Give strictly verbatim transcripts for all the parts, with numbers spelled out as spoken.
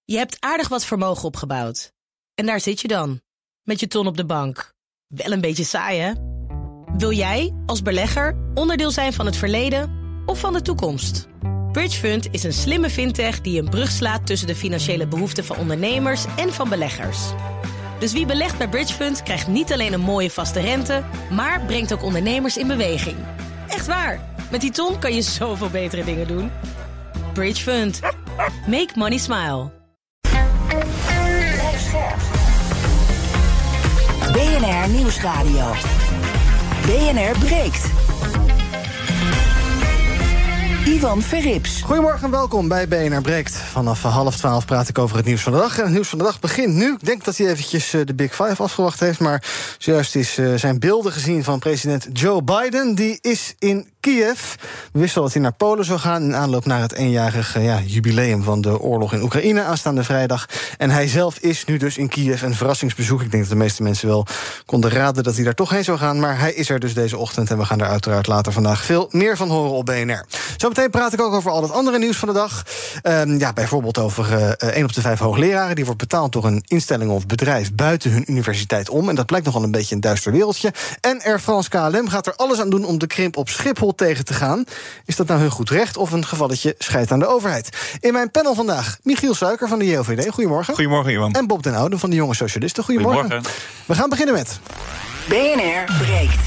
Je hebt aardig wat vermogen opgebouwd. En daar zit je dan, met je ton op de bank. Wel een beetje saai, hè? Wil jij, als belegger, onderdeel zijn van het verleden of van de toekomst? Bridgefund is een slimme fintech die een brug slaat tussen de financiële behoeften van ondernemers en van beleggers. Dus wie belegt bij Bridgefund krijgt niet alleen een mooie vaste rente, maar brengt ook ondernemers in beweging. Echt waar, met die ton kan je zoveel betere dingen doen. Bridgefund. Make money smile. B N R Nieuwsradio. B N R breekt. Ivan Verrips. Goedemorgen en welkom bij B N R Breekt. Vanaf half twaalf praat ik over het nieuws van de dag. En het nieuws van de dag begint nu. Ik denk dat hij eventjes de Big Five afgewacht heeft. Maar zojuist is uh, zijn beelden gezien van president Joe Biden. Die is in Kiev. We wisten al dat hij naar Polen zou gaan in aanloop naar het eenjarige ja, jubileum van de oorlog in Oekraïne aanstaande vrijdag. En hij zelf is nu dus in Kiev, een verrassingsbezoek. Ik denk dat de meeste mensen wel konden raden dat hij daar toch heen zou gaan. Maar hij is er dus deze ochtend en we gaan er uiteraard later vandaag veel meer van horen op B N R. Zometeen praat ik ook over al het andere nieuws van de dag. Um, ja, bijvoorbeeld over uh, één op de vijf hoogleraren. Die wordt betaald door een instelling of bedrijf buiten hun universiteit om. En dat blijkt nogal een beetje een duister wereldje. En Air France K L M gaat er alles aan doen om de krimp op Schiphol tegen te gaan. Is dat nou hun goed recht of een gevalletje scheidt aan de overheid? In mijn panel vandaag Michiel Suiker van de J O V D. Goedemorgen. Goedemorgen, Iwan. En Bob den Oude van de Jonge Socialisten. Goedemorgen. Goedemorgen. We gaan beginnen met B N R breekt.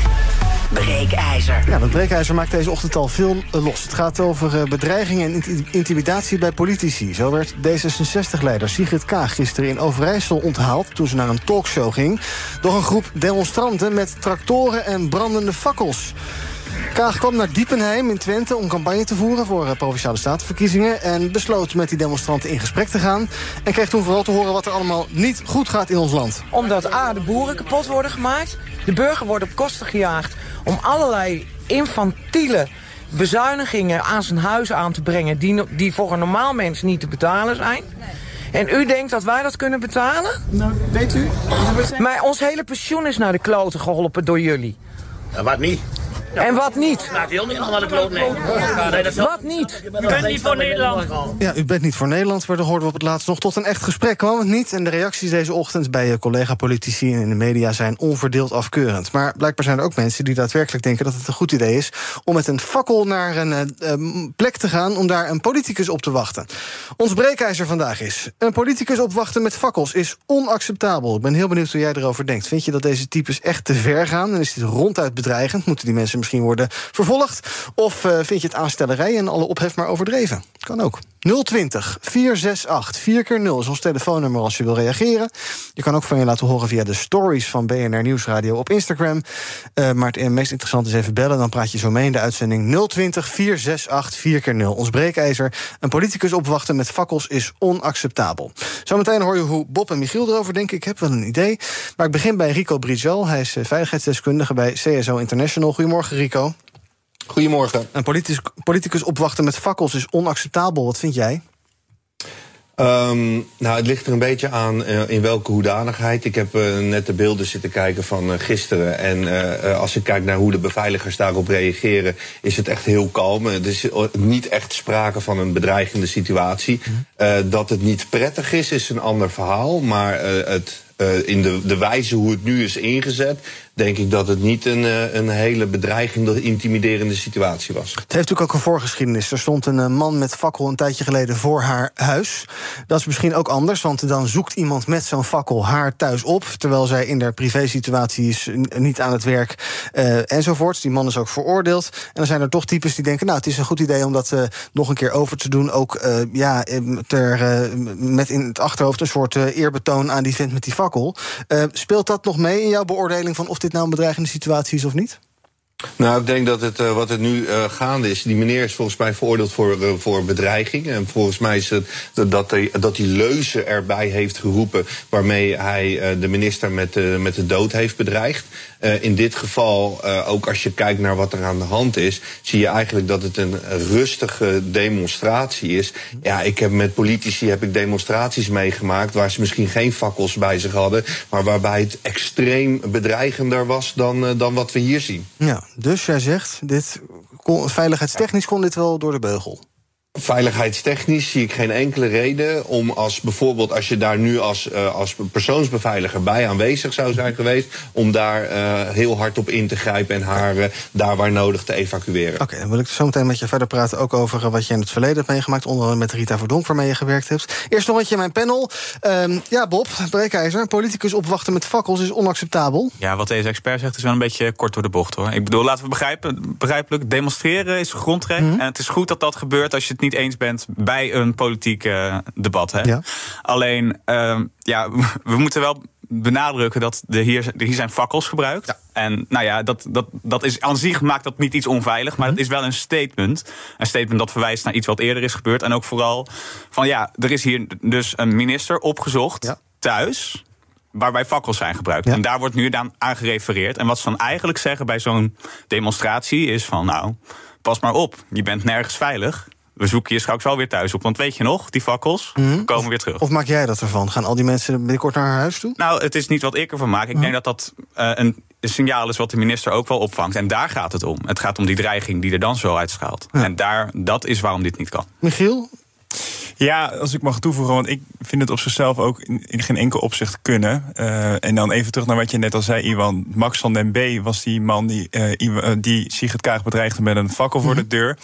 Breekijzer. Ja, dat breekijzer maakt deze ochtend al veel los. Het gaat over uh, bedreigingen en intimidatie bij politici. Zo werd D zesenzestig-leider Sigrid Kaag gisteren in Overijssel onthaald toen ze naar een talkshow ging door een groep demonstranten met tractoren en brandende fakkels. Kaag kwam naar Diepenheim in Twente om campagne te voeren voor uh, Provinciale Statenverkiezingen en besloot met die demonstranten in gesprek te gaan en kreeg toen vooral te horen wat er allemaal niet goed gaat in ons land. Omdat A, de boeren kapot worden gemaakt, de burger wordt op kosten gejaagd om allerlei infantiele bezuinigingen aan zijn huis aan te brengen die, die voor een normaal mens niet te betalen zijn. En u denkt dat wij dat kunnen betalen? Nou, weet u? Maar ons hele pensioen is naar de kloten geholpen door jullie. Ja, wat niet? Ja. En wat niet? Nou, heel niet allemaal de kloot, nee. nee dat wat niet? U bent niet voor Nederland. Ja, u bent niet voor Nederland, maar daar hoorden we op het laatst nog. Tot een echt gesprek kwam het niet. En de reacties deze ochtend bij collega-politici en in de media zijn onverdeeld afkeurend. Maar blijkbaar zijn er ook mensen die daadwerkelijk denken dat het een goed idee is om met een fakkel naar een uh, plek te gaan om daar een politicus op te wachten. Ons breekijzer vandaag is: een politicus opwachten met fakkels is onacceptabel. Ik ben heel benieuwd hoe jij erover denkt. Vind je dat deze types echt te ver gaan? En is dit ronduit bedreigend? Moeten die mensen misschien worden vervolgd? Of uh, vind je het aanstellerij en alle ophef maar overdreven? Kan ook. nul twintig, vier zes acht, vier keer nul is ons telefoonnummer als je wil reageren. Je kan ook van je laten horen via de stories van B N R Nieuwsradio op Instagram. Uh, maar het meest interessante is even bellen. Dan praat je zo mee in de uitzending. nul twintig, vier zes acht, vier keer nul. Ons breekijzer. Een politicus opwachten met fakkels is onacceptabel. Zometeen hoor je hoe Bob en Michiel erover denken. Ik heb wel een idee. Maar ik begin bij Rico Brijzel. Hij is veiligheidsdeskundige bij C S O International. Goedemorgen, Rico. Goedemorgen. Een politicus, politicus opwachten met fakkels is onacceptabel. Wat vind jij? Um, nou, het ligt er een beetje aan uh, in welke hoedanigheid. Ik heb uh, net de beelden zitten kijken van uh, gisteren. En uh, als ik kijk naar hoe de beveiligers daarop reageren, is het echt heel kalm. Het is niet echt sprake van een bedreigende situatie. Uh, dat het niet prettig is, is een ander verhaal. Maar uh, het, uh, in de, de wijze hoe het nu is ingezet, denk ik dat het niet een, een hele bedreigende, intimiderende situatie was. Het heeft natuurlijk ook een voorgeschiedenis. Er stond een man met fakkel een tijdje geleden voor haar huis. Dat is misschien ook anders, want dan zoekt iemand met zo'n fakkel haar thuis op, terwijl zij in haar privésituatie is niet aan het werk uh, enzovoorts. Die man is ook veroordeeld. En dan zijn er toch types die denken, nou, het is een goed idee om dat uh, nog een keer over te doen. Ook uh, ja, ter, uh, met in het achterhoofd een soort uh, eerbetoon aan die vent met die fakkel. Uh, speelt dat nog mee in jouw beoordeling van of dit nou een bedreigende situatie is of niet? Nou, ik denk dat het, uh, wat het nu uh, gaande is, die meneer is volgens mij veroordeeld voor, uh, voor bedreiging. En volgens mij is het dat hij dat die leuze erbij heeft geroepen waarmee hij uh, de minister met, uh, met de dood heeft bedreigd. Uh, in dit geval, uh, ook als je kijkt naar wat er aan de hand is, zie je eigenlijk dat het een rustige demonstratie is. Ja, ik heb met politici heb ik demonstraties meegemaakt waar ze misschien geen fakkels bij zich hadden, maar waarbij het extreem bedreigender was dan, uh, dan wat we hier zien. Ja, dus jij zegt, dit kon, veiligheidstechnisch kon dit wel door de beugel. Veiligheidstechnisch zie ik geen enkele reden om als bijvoorbeeld als je daar nu als, uh, als persoonsbeveiliger bij aanwezig zou zijn geweest, om daar uh, heel hard op in te grijpen en haar uh, daar waar nodig te evacueren. Oké, okay, dan wil ik zo meteen met je verder praten ook over wat je in het verleden hebt meegemaakt, onder andere met Rita Verdonk waarmee je gewerkt hebt. Eerst nog een beetje mijn panel. Um, ja, Bob Breekijzer, politicus opwachten met fakkels is onacceptabel. Ja, wat deze expert zegt is wel een beetje kort door de bocht, hoor. Ik bedoel, laten we begrijpen, begrijpelijk, demonstreren is een grondrecht. Mm-hmm. En het is goed dat dat gebeurt als je het niet eens bent bij een politiek uh, debat. Hè? Ja. Alleen, uh, ja, we moeten wel benadrukken dat de hier, de hier zijn fakkels gebruikt. Ja. En nou ja, dat, dat, dat is aan zich maakt dat niet iets onveilig, maar het is wel een statement. Een statement dat verwijst naar iets wat eerder is gebeurd. En ook vooral van ja, er is hier dus een minister opgezocht, ja, thuis, waarbij fakkels zijn gebruikt. Ja. En daar wordt nu dan aan gerefereerd. En wat ze dan eigenlijk zeggen bij zo'n demonstratie is van nou, pas maar op, je bent nergens veilig. We zoeken je straks wel weer thuis op. Want weet je nog, die fakkels mm-hmm. komen of, weer terug. Of maak jij dat ervan? Gaan al die mensen binnenkort naar haar huis toe? Nou, het is niet wat ik ervan maak. Ik mm-hmm. denk dat dat uh, een signaal is wat de minister ook wel opvangt. En daar gaat het om. Het gaat om die dreiging die er dan zo uitstraalt. Ja. En daar, dat is waarom dit niet kan. Michiel? Ja, als ik mag toevoegen, want ik vind het op zichzelf ook in, in geen enkel opzicht kunnen. Uh, en dan even terug naar wat je net al zei, Iwan. Max van den B was die man die, uh, die Sigrid Kaag bedreigde met een fakkel mm-hmm. voor de deur.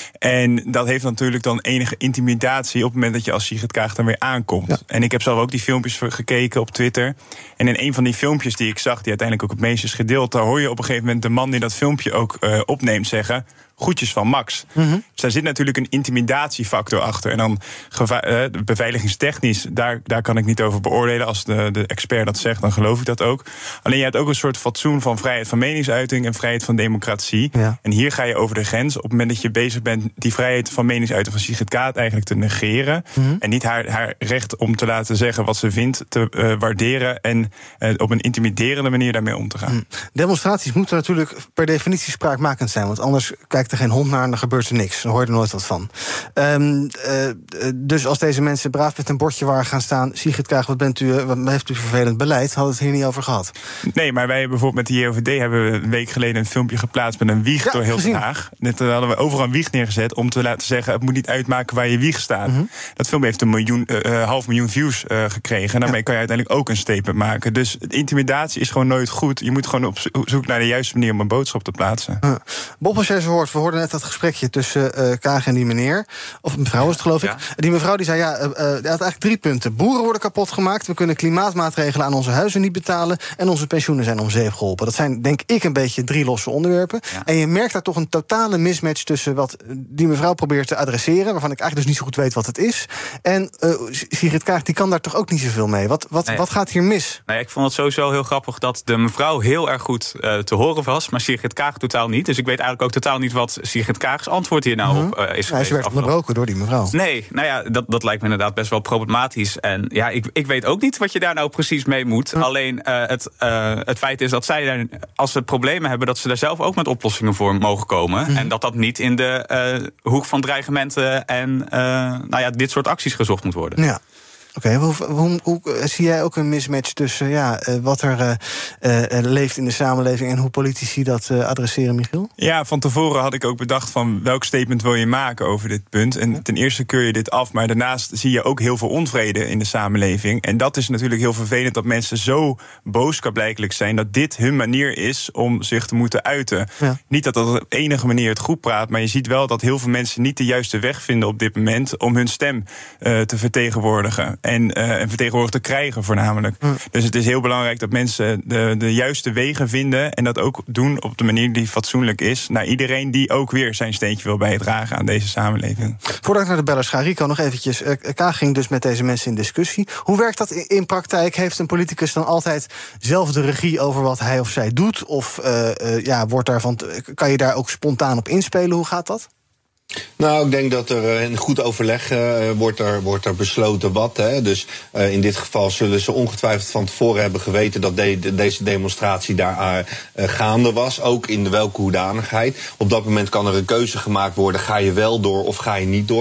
En dat heeft natuurlijk dan enige intimidatie op het moment dat je als Sigrid Kaag dan weer aankomt. Ja. En ik heb zelf ook die filmpjes gekeken op Twitter. En in een van die filmpjes die ik zag, die uiteindelijk ook het meest is gedeeld, daar hoor je op een gegeven moment de man die dat filmpje ook uh, opneemt zeggen: groetjes van Max. Mm-hmm. Dus daar zit natuurlijk een intimidatiefactor achter. En dan geva- uh, beveiligingstechnisch, daar, daar kan ik niet over beoordelen. Als de, de expert dat zegt, dan geloof ik dat ook. Alleen je hebt ook een soort fatsoen van vrijheid van meningsuiting en vrijheid van democratie. Ja. En hier ga je over de grens. Op het moment dat je bezig bent die vrijheid van meningsuiting van Sigrid Kaag eigenlijk te negeren. Mm-hmm. En niet haar, haar recht om te laten zeggen wat ze vindt te uh, waarderen. En uh, op een intimiderende manier daarmee om te gaan. Mm. Demonstraties moeten natuurlijk per definitie spraakmakend zijn. Want anders kijkt er geen hond naar en dan gebeurt er niks. Dan hoor je er nooit wat van. Um, uh, dus als deze mensen braaf met een bordje waren gaan staan: Sigrid Kaag, wat bent u, wat heeft u vervelend beleid? Hadden we het hier niet over gehad. Nee, maar wij bijvoorbeeld met de J O V D hebben we een week geleden een filmpje geplaatst met een wieg ja, door heel Den Haag. Net hadden we overal een wieg neergezet om te laten zeggen: het moet niet uitmaken waar je wieg staat. Mm-hmm. Dat filmpje heeft een miljoen, uh, half miljoen views uh, gekregen. En daarmee ja. kan je uiteindelijk ook een statement maken. Dus intimidatie is gewoon nooit goed. Je moet gewoon op zoek naar de juiste manier om een boodschap te plaatsen. Uh. Bob, als jij zo hoort, we hoorden net dat gesprekje tussen uh, Kaag en die meneer. Of mevrouw was het, geloof ik. Ja. Die mevrouw die zei, ja, uh, uh, die had eigenlijk drie punten. Boeren worden kapot gemaakt, we kunnen klimaatmaatregelen aan onze huizen niet betalen en onze pensioenen zijn om zeep geholpen. Dat zijn, denk ik, een beetje drie losse onderwerpen. Ja. En je merkt daar toch een totale mismatch tussen wat die mevrouw probeert te adresseren, waarvan ik eigenlijk dus niet zo goed weet wat het is. En uh, Sigrid Kaag, die kan daar toch ook niet zoveel mee. Wat, wat, nee. wat gaat hier mis? Nee, ik vond het sowieso heel grappig dat de mevrouw heel erg goed uh, te horen was, maar Sigrid Kaag totaal niet. Dus ik weet eigenlijk ook totaal niet wat Sigrid Kaag's antwoord hier nou mm-hmm. op uh, is geweest. Ja, ze werd onderbroken door die mevrouw. Nee, nou ja, dat, dat lijkt me inderdaad best wel problematisch. En ja, ik, ik weet ook niet wat je daar nou precies mee moet. Mm. Alleen uh, het, uh, het feit is dat zij, daar, als ze problemen hebben, dat ze daar zelf ook met oplossingen voor mogen komen. Mm. En dat dat niet in de uh, hoek van dreigementen en uh, nou ja, dit soort acties gezocht moet worden. Ja. Oké, okay, hoe, hoe, hoe zie jij ook een mismatch tussen ja, uh, wat er uh, uh, leeft in de samenleving en hoe politici dat uh, adresseren, Michiel? Ja, van tevoren had ik ook bedacht van welk statement wil je maken over dit punt. En ten eerste keur je dit af, maar daarnaast zie je ook heel veel onvrede in de samenleving. En dat is natuurlijk heel vervelend dat mensen zo boos blijkelijk zijn dat dit hun manier is om zich te moeten uiten. Ja. Niet dat dat op enige manier het goed praat, maar je ziet wel dat heel veel mensen niet de juiste weg vinden op dit moment om hun stem uh, te vertegenwoordigen. En, uh, en vertegenwoordigd te krijgen voornamelijk. Mm. Dus het is heel belangrijk dat mensen de, de juiste wegen vinden en dat ook doen op de manier die fatsoenlijk is naar iedereen die ook weer zijn steentje wil bijdragen aan deze samenleving. Voordat ik naar de bellers ga, Rico, nog eventjes. Uh, Kaag ging dus met deze mensen in discussie. Hoe werkt dat in, in praktijk? Heeft een politicus dan altijd zelf de regie over wat hij of zij doet? Of uh, uh, ja, wordt daarvan, kan je daar ook spontaan op inspelen? Hoe gaat dat? Nou, ik denk dat er in goed overleg uh, wordt, er, wordt er besloten wat. Hè. Dus uh, in dit geval zullen ze ongetwijfeld van tevoren hebben geweten dat de, de, deze demonstratie daar uh, gaande was. Ook in de welke hoedanigheid. Op dat moment kan er een keuze gemaakt worden. Ga je wel door of ga je niet door?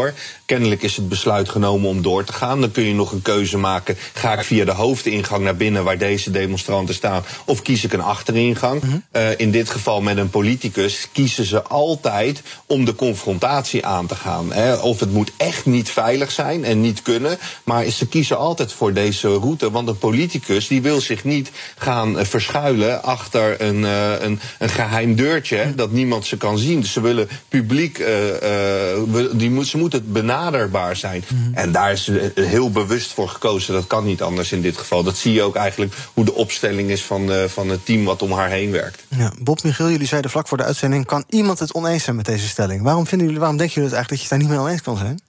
kennelijk is het besluit genomen om door te gaan. Dan kun je nog een keuze maken. Ga ik via de hoofdingang naar binnen waar deze demonstranten staan, of kies ik een achteringang? Mm-hmm. Uh, in dit geval met een politicus kiezen ze altijd om de confrontatie aan te gaan. Hè. Of het moet echt niet veilig zijn en niet kunnen, maar ze kiezen altijd voor deze route, want een politicus die wil zich niet gaan uh, verschuilen achter een, uh, een, een geheim deurtje, hè, dat niemand ze kan zien. Dus ze willen publiek, uh, uh, die moet, ze moeten benaderbaar zijn. Mm-hmm. En daar is uh, heel bewust voor gekozen. Dat kan niet anders in dit geval. Dat zie je ook eigenlijk hoe de opstelling is van, uh, van het team wat om haar heen werkt. Ja, Bob, Michiel, jullie zeiden vlak voor de uitzending, kan iemand het oneens zijn met deze stelling? Waarom vinden jullie, waarom denken jullie het eigenlijk dat je het daar niet mee oneens kan zijn?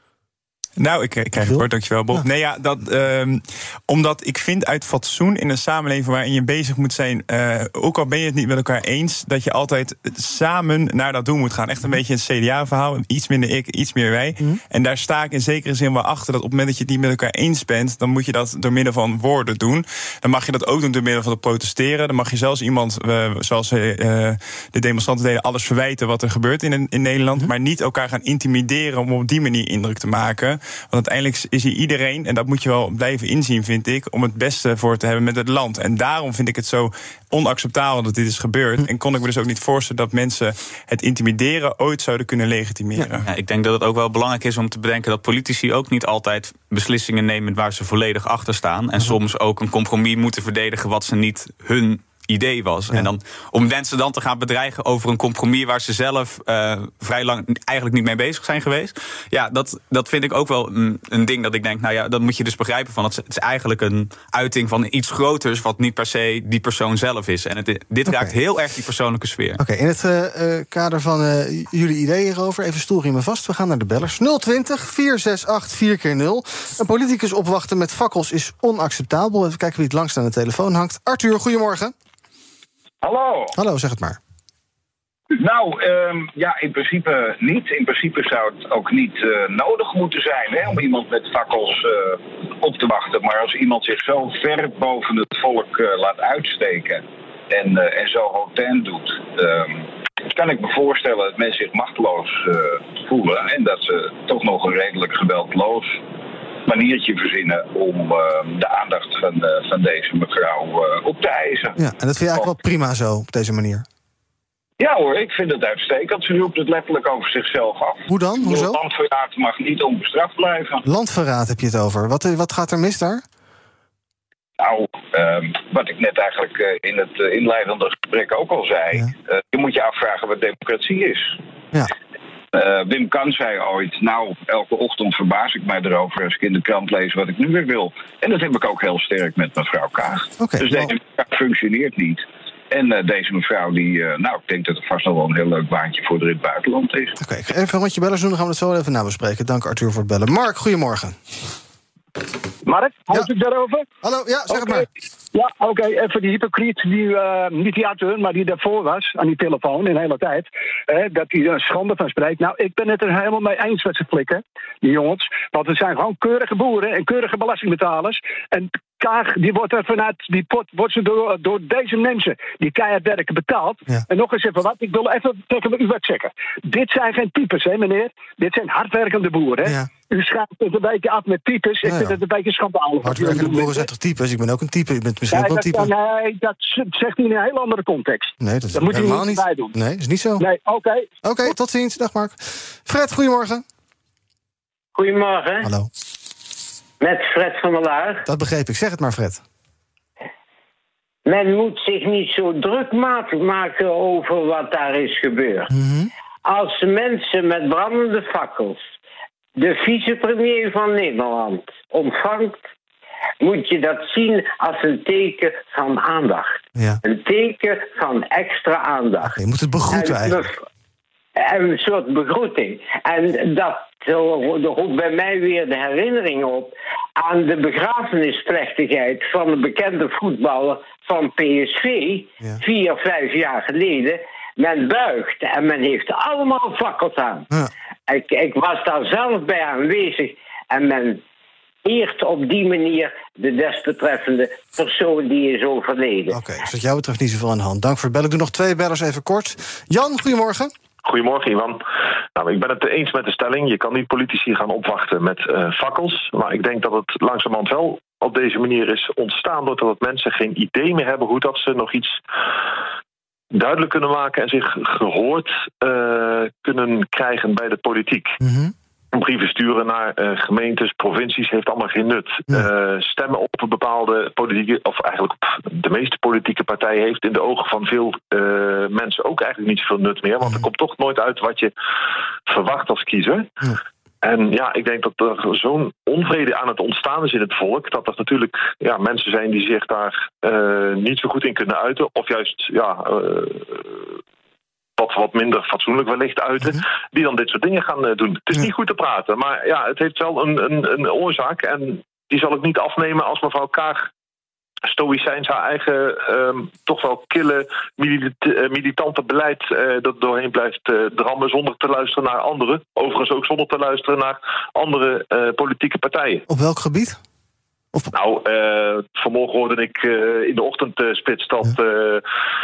Nou, ik, ik krijg het woord, dankjewel Bob. Ja. Nee, ja, dat, um, omdat ik vind uit fatsoen in een samenleving waarin je bezig moet zijn, uh, ook al ben je het niet met elkaar eens, dat je altijd samen naar dat doel moet gaan. Echt een beetje een C D A-verhaal, iets minder ik, iets meer wij. Mm. En daar sta ik in zekere zin wel achter, dat op het moment dat je het niet met elkaar eens bent, dan moet je dat door middel van woorden doen. Dan mag je dat ook doen door middel van het protesteren. Dan mag je zelfs iemand, uh, zoals uh, de demonstranten deden, alles verwijten wat er gebeurt in, in Nederland, mm. maar niet elkaar gaan intimideren om op die manier indruk te maken. Want uiteindelijk is hier iedereen, en dat moet je wel blijven inzien, vind ik, om het beste voor te hebben met het land. En daarom vind ik het zo onacceptabel dat dit is gebeurd. Hm. En kon ik me dus ook niet voorstellen dat mensen het intimideren ooit zouden kunnen legitimeren. Ja. Ja, ik denk dat het ook wel belangrijk is om te bedenken dat politici ook niet altijd beslissingen nemen waar ze volledig achter staan. En hm. soms ook een compromis moeten verdedigen wat ze niet hun idee was. Ja. En dan om mensen dan te gaan bedreigen over een compromis waar ze zelf uh, vrij lang eigenlijk niet mee bezig zijn geweest. Ja, dat, dat vind ik ook wel een, een ding dat ik denk, nou ja, dat moet je dus begrijpen van. Het is eigenlijk een uiting van iets groters wat niet per se die persoon zelf is. En het, dit okay. raakt heel erg die persoonlijke sfeer. Oké, okay, in het uh, kader van uh, jullie ideeën hierover, even stoelriemen vast. We gaan naar de bellers. nul twintig, vier zes acht, vier keer nul. Een politicus opwachten met fakkels is onacceptabel. Even kijken wie het langst aan de telefoon hangt. Arthur, goedemorgen. Hallo. Hallo, zeg het maar. Nou, um, ja, in principe niet. In principe zou het ook niet uh, nodig moeten zijn, hè, om iemand met fakkels uh, op te wachten. Maar als iemand zich zo ver boven het volk uh, laat uitsteken en, uh, en zo hotain doet, um, kan ik me voorstellen dat mensen zich machteloos uh, voelen en dat ze toch nog een redelijk geweldloos maniertje verzinnen om uh, de aandacht van, uh, van deze mevrouw uh, op te eisen. Ja, en dat vind je eigenlijk wel prima zo, op deze manier? Ja hoor, ik vind het uitstekend. Ze roept het letterlijk over zichzelf af. Hoe dan? Hoezo? Landverraad mag niet onbestraft blijven. Landverraad heb je het over. Wat, wat gaat er mis daar? Nou, um, wat ik net eigenlijk uh, in het uh, inleidende gesprek ook al zei. Ja. Uh, je moet je afvragen wat democratie is. Ja. Uh, Wim Kan zei ooit, nou, elke ochtend verbaas ik mij erover als ik in de krant lees wat ik nu weer wil. En dat heb ik ook heel sterk met mevrouw Kaag. Okay, dus well... deze mevrouw functioneert niet. En uh, deze mevrouw, die, uh, nou, ik denk dat het vast nog wel een heel leuk baantje voor haar in het buitenland is. Oké, okay, ik ga even een rondje bellen doen, dan gaan we het zo even nabespreken. Dank Arthur voor het bellen. Mark, goedemorgen. Mark, houd ja. ik daarover? Hallo, ja, zeg okay. het maar. Ja, oké, okay, even die hypocriet, die, uh, niet die Arthur, maar die daarvoor was, aan die telefoon in de hele tijd, eh, dat hij er een schande van spreekt. Nou, ik ben het er helemaal mee eens met ze flikken, die jongens. Want het zijn gewoon keurige boeren en keurige belastingbetalers. En Kaag, die wordt er vanuit die pot, wordt ze door, door deze mensen die keihard werken betaald. Ja. En nog eens even wat, ik wil even tegen u wat zeggen. Dit zijn geen types, hè meneer. Dit zijn hardwerkende boeren, hè. Ja. U schaadt het een beetje af met types. Ik ja, vind ja. het een beetje schandalig. Hardwerkende boeren zijn toch types? Ik ben ook een type. U bent misschien nee, ook wel een type. Nee, dat zegt u in een heel andere context. Nee, dat, dat moet u niet, niet bij doen. Nee, dat is niet zo. Nee, oké. Okay. Oké, okay, tot ziens. Dag Mark. Fred, goedemorgen. Goedemorgen. Hallo. Met Fred van der Laar. Dat begreep ik. Zeg het maar, Fred. Men moet zich niet zo druk maken over wat daar is gebeurd. Mm-hmm. Als mensen met brandende fakkels de vicepremier van Nederland ontvangt, moet je dat zien als een teken van aandacht. Ja. Een teken van extra aandacht. Okay, je moet het begroeten en, eigenlijk. Een soort begroeting. En dat roept bij mij weer de herinnering op aan de begrafenisplechtigheid van een bekende voetballer van P S V, ja. vier, vijf jaar geleden. Men buigt en men heeft allemaal fakkels aan. Ja. Ik, ik was daar zelf bij aanwezig en men eert op die manier de desbetreffende persoon die is overleden. Oké, okay, dus wat jou betreft niet zoveel aan de hand. Dank voor het bellen. Ik doe nog twee bellers even kort. Jan, goedemorgen. Goedemorgen, Ivan. Nou, ik ben het eens met de stelling. Je kan niet politici gaan opwachten met uh, fakkels. Maar ik denk dat het langzamerhand wel op deze manier is ontstaan, doordat mensen geen idee meer hebben hoe dat ze nog iets duidelijk kunnen maken en zich gehoord uh, kunnen krijgen bij de politiek. Mm-hmm. Brieven sturen naar uh, gemeentes, provincies heeft allemaal geen nut. Ja. Uh, stemmen op een bepaalde politieke, of eigenlijk op de meeste politieke partijen heeft in de ogen van veel uh, mensen ook eigenlijk niet zoveel nut meer. Want mm. er komt toch nooit uit wat je verwacht als kiezer. Ja. En ja, ik denk dat er zo'n onvrede aan het ontstaan is in het volk, dat er natuurlijk ja, mensen zijn die zich daar uh, niet zo goed in kunnen uiten. Of juist ja, uh, wat, wat minder fatsoenlijk wellicht uiten, mm-hmm. die dan dit soort dingen gaan uh, doen. Het is ja. niet goed te praten, maar ja, het heeft wel een, een, een oorzaak. En die zal ik niet afnemen als mevrouw Kaag stoïcijns haar eigen um, toch wel kille milit- uh, militante beleid uh, dat doorheen blijft uh, drammen zonder te luisteren naar anderen. Overigens ook zonder te luisteren naar andere uh, politieke partijen. Op welk gebied? Of... Nou, uh, vanmorgen hoorde ik uh, in de ochtendspits dat uh,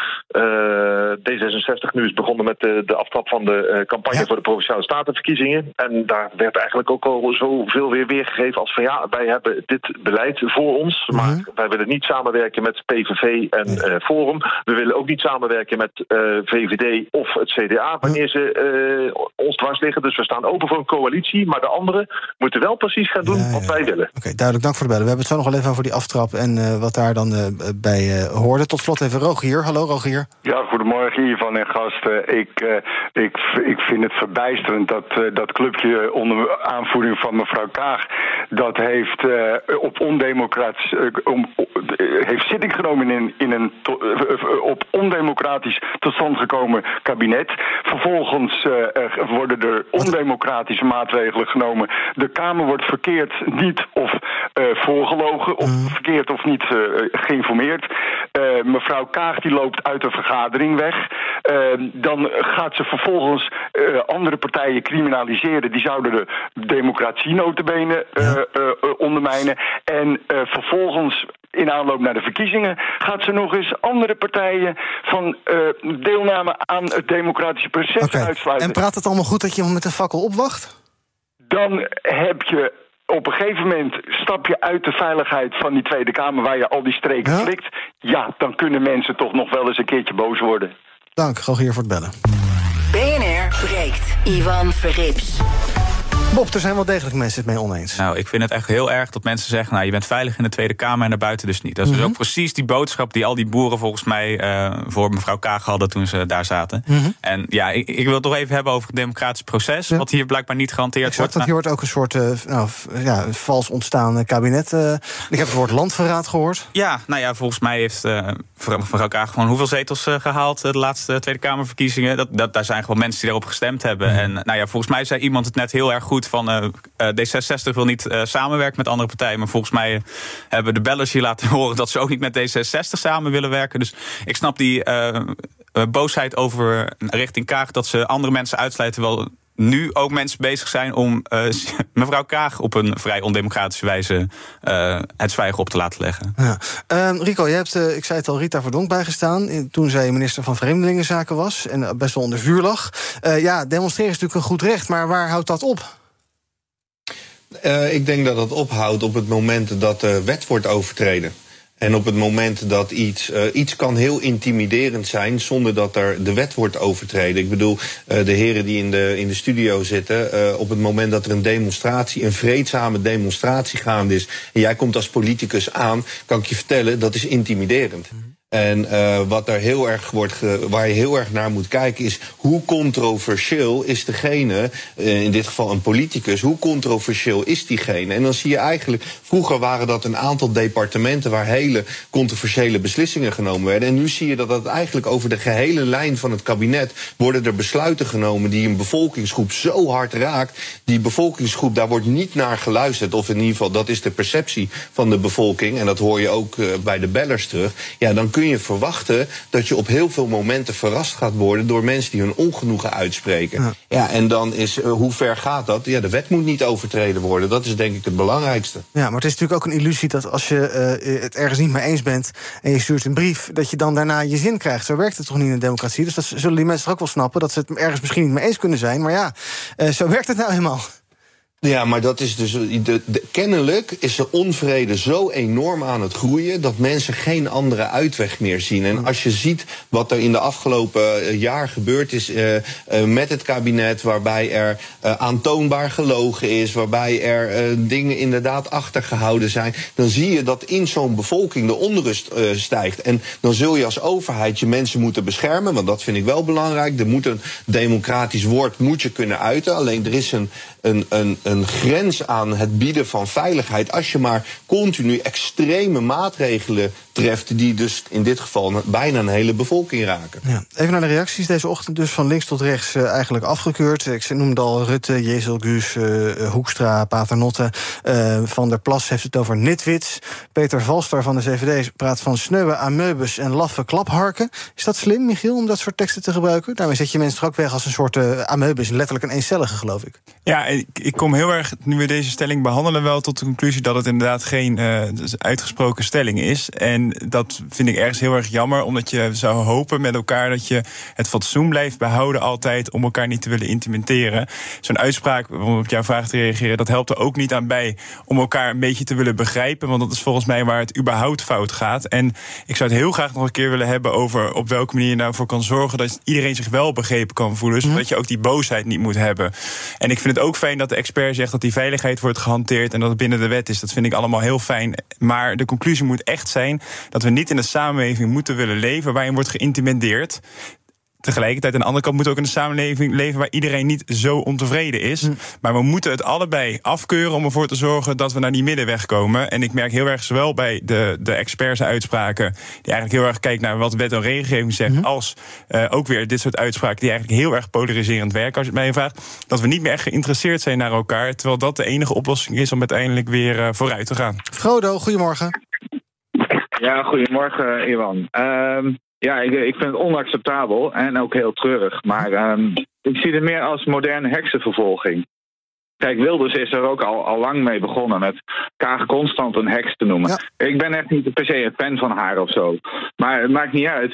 uh, D zesenzestig nu is begonnen met de, de aftrap van de uh, campagne ja. voor de Provinciale Statenverkiezingen. En daar werd eigenlijk ook al zoveel weer weergegeven als van ja, wij hebben dit beleid voor ons, mm-hmm. maar wij willen niet samenwerken met P V V en uh, Forum. We willen ook niet samenwerken met uh, V V D of het C D A wanneer ze uh, ons dwars liggen. Dus we staan open voor een coalitie, maar de anderen moeten wel precies gaan doen ja, ja. wat wij willen. Oké, okay, duidelijk. Dank voor de bellen. We hebben het zo nog wel even over die aftrap en uh, wat daar dan uh, bij uh, hoorde. Tot slot even Rogier. Hallo Rogier. Ja, goedemorgen Ivan en gasten. Ik, uh, ik, ik vind het verbijsterend dat uh, dat clubje onder aanvoering van mevrouw Kaag dat heeft uh, op ondemocratisch uh, om, uh, heeft zitting genomen in, in een to, uh, op ondemocratisch tot stand gekomen kabinet. Vervolgens uh, uh, worden er ondemocratische maatregelen genomen. De Kamer wordt verkeerd niet of uh, voorgelogen of mm. verkeerd of niet uh, geïnformeerd. Uh, mevrouw Kaag die loopt uit de vergadering weg. Uh, dan gaat ze vervolgens uh, andere partijen criminaliseren. Die zouden de democratie notabene uh, uh, uh, ondermijnen. En uh, vervolgens in aanloop naar de verkiezingen gaat ze nog eens andere partijen van uh, deelname aan het democratische proces okay. uitsluiten. En praat het allemaal goed dat je met een fakkel opwacht? Dan heb je op een gegeven moment stap je uit de veiligheid van die Tweede Kamer waar je al die streken ja? flikt. Ja, dan kunnen mensen toch nog wel eens een keertje boos worden. Dank, Rogier voor het bellen. B N R breekt. Ivan Verrips. Bob, er zijn wel degelijk mensen het mee oneens. Nou, ik vind het echt heel erg dat mensen zeggen, nou, je bent veilig in de Tweede Kamer en daarbuiten dus niet. Dat is mm-hmm. dus ook precies die boodschap die al die boeren volgens mij uh, voor mevrouw Kaag hadden toen ze daar zaten. Mm-hmm. En ja, ik, ik wil het toch even hebben over het democratisch proces, ja. wat hier blijkbaar niet gehanteerd wordt. Want hier wordt ook een soort uh, nou, ja, vals ontstaan kabinet. Uh, ik heb het woord landverraad gehoord. Ja, nou ja, volgens mij heeft uh, mevrouw Kaag gewoon hoeveel zetels uh, gehaald uh, de laatste Tweede Kamerverkiezingen. Dat, dat, daar zijn gewoon mensen die daarop gestemd hebben. Mm-hmm. En nou ja, volgens mij zei iemand het net heel erg goed van uh, uh, D zesenzestig wil niet uh, samenwerken met andere partijen, maar volgens mij uh, hebben de bellers hier laten horen dat ze ook niet met D zesenzestig samen willen werken. Dus ik snap die uh, uh, boosheid over richting Kaag dat ze andere mensen uitsluiten, terwijl nu ook mensen bezig zijn om uh, mevrouw Kaag op een vrij ondemocratische wijze uh, het zwijgen op te laten leggen. Ja. Uh, Rico, je hebt, uh, ik zei het al, Rita Verdonk bijgestaan toen zij minister van Vreemdelingenzaken was en uh, best wel onder vuur lag. Uh, ja, demonstreren is natuurlijk een goed recht, maar waar houdt dat op? Uh, ik denk dat dat ophoudt op het moment dat de wet wordt overtreden. En op het moment dat iets, uh, iets kan heel intimiderend zijn zonder dat er de wet wordt overtreden. Ik bedoel, uh, de heren die in de, in de studio zitten, uh, op het moment dat er een demonstratie, een vreedzame demonstratie gaande is, en jij komt als politicus aan, kan ik je vertellen, dat is intimiderend. En uh, wat er heel erg wordt ge, waar je heel erg naar moet kijken is hoe controversieel is degene, uh, in dit geval een politicus, hoe controversieel is diegene? En dan zie je eigenlijk, vroeger waren dat een aantal departementen waar hele controversiële beslissingen genomen werden. En nu zie je dat dat eigenlijk over de gehele lijn van het kabinet worden er besluiten genomen die een bevolkingsgroep zo hard raakt. Die bevolkingsgroep, daar wordt niet naar geluisterd. Of in ieder geval, dat is de perceptie van de bevolking. En dat hoor je ook uh, bij de bellers terug. Ja, dan kun kun je verwachten dat je op heel veel momenten verrast gaat worden door mensen die hun ongenoegen uitspreken. Ja, ja en dan is, uh, hoe ver gaat dat? Ja, de wet moet niet overtreden worden. Dat is denk ik het belangrijkste. Ja, maar het is natuurlijk ook een illusie dat als je uh, het ergens niet mee eens bent en je stuurt een brief, dat je dan daarna je zin krijgt. Zo werkt het toch niet in een democratie? Dus dat zullen die mensen toch ook wel snappen, dat ze het ergens misschien niet mee eens kunnen zijn. Maar ja, uh, zo werkt het nou helemaal. Ja, maar dat is dus. De, de, kennelijk is de onvrede zo enorm aan het groeien dat mensen geen andere uitweg meer zien. En als je ziet wat er in de afgelopen jaar gebeurd is uh, uh, met het kabinet, waarbij er uh, aantoonbaar gelogen is, waarbij er uh, dingen inderdaad achtergehouden zijn, dan zie je dat in zo'n bevolking de onrust uh, stijgt. En dan zul je als overheid je mensen moeten beschermen, want dat vind ik wel belangrijk. Er moet een democratisch woord moet je kunnen uiten. Alleen er is een, een, een een grens aan het bieden van veiligheid als je maar continu extreme maatregelen treft die dus in dit geval bijna een hele bevolking raken. Ja, even naar de reacties deze ochtend dus van links tot rechts uh, eigenlijk afgekeurd. Ik noemde al Rutte, Jezelgus, uh, Hoekstra, Paternotte. Uh, Van der Plas heeft het over nitwits. Peter Valstar van de C V D praat van sneuwe ameubes en laffe klapharken. Is dat slim, Michiel, om dat soort teksten te gebruiken? Daarmee zet je mensen toch ook weg als een soort uh, ameubes, letterlijk een eencellige, geloof ik. Ja, ik, ik kom heel erg, nu we deze stelling behandelen, wel tot de conclusie dat het inderdaad geen uh, uitgesproken stelling is. En dat vind ik ergens heel erg jammer, omdat je zou hopen met elkaar dat je het fatsoen blijft behouden altijd om elkaar niet te willen intimideren. Zo'n uitspraak, om op jouw vraag te reageren, dat helpt er ook niet aan bij om elkaar een beetje te willen begrijpen, want dat is volgens mij waar het überhaupt fout gaat. En ik zou het heel graag nog een keer willen hebben over op welke manier je nou voor kan zorgen dat iedereen zich wel begrepen kan voelen, zodat mm. je ook die boosheid niet moet hebben. En ik vind het ook fijn dat de expert zegt dat die veiligheid wordt gehanteerd en dat het binnen de wet is. Dat vind ik allemaal heel fijn. Maar de conclusie moet echt zijn dat we niet in een samenleving moeten willen leven waarin wordt geïntimideerd. Tegelijkertijd aan de andere kant moet ook in een samenleving leven waar iedereen niet zo ontevreden is. Hm. Maar we moeten het allebei afkeuren om ervoor te zorgen dat we naar die middenweg komen. En ik merk heel erg zowel bij de, de experts uitspraken die eigenlijk heel erg kijken naar wat wet en regelgeving zegt, hm. als uh, ook weer dit soort uitspraken die eigenlijk heel erg polariserend werken. Als je het mij vraagt, dat we niet meer echt geïnteresseerd zijn naar elkaar, terwijl dat de enige oplossing is om uiteindelijk weer uh, vooruit te gaan. Frodo, goedemorgen. Ja, goedemorgen, Iwan. Um, ja, ik, ik vind het onacceptabel en ook heel treurig. Maar um, ik zie het meer als moderne heksenvervolging. Kijk, Wilders is er ook al, al lang mee begonnen met Kaag constant een heks te noemen. Ja. Ik ben echt niet per se een fan van haar of zo. Maar het maakt niet uit.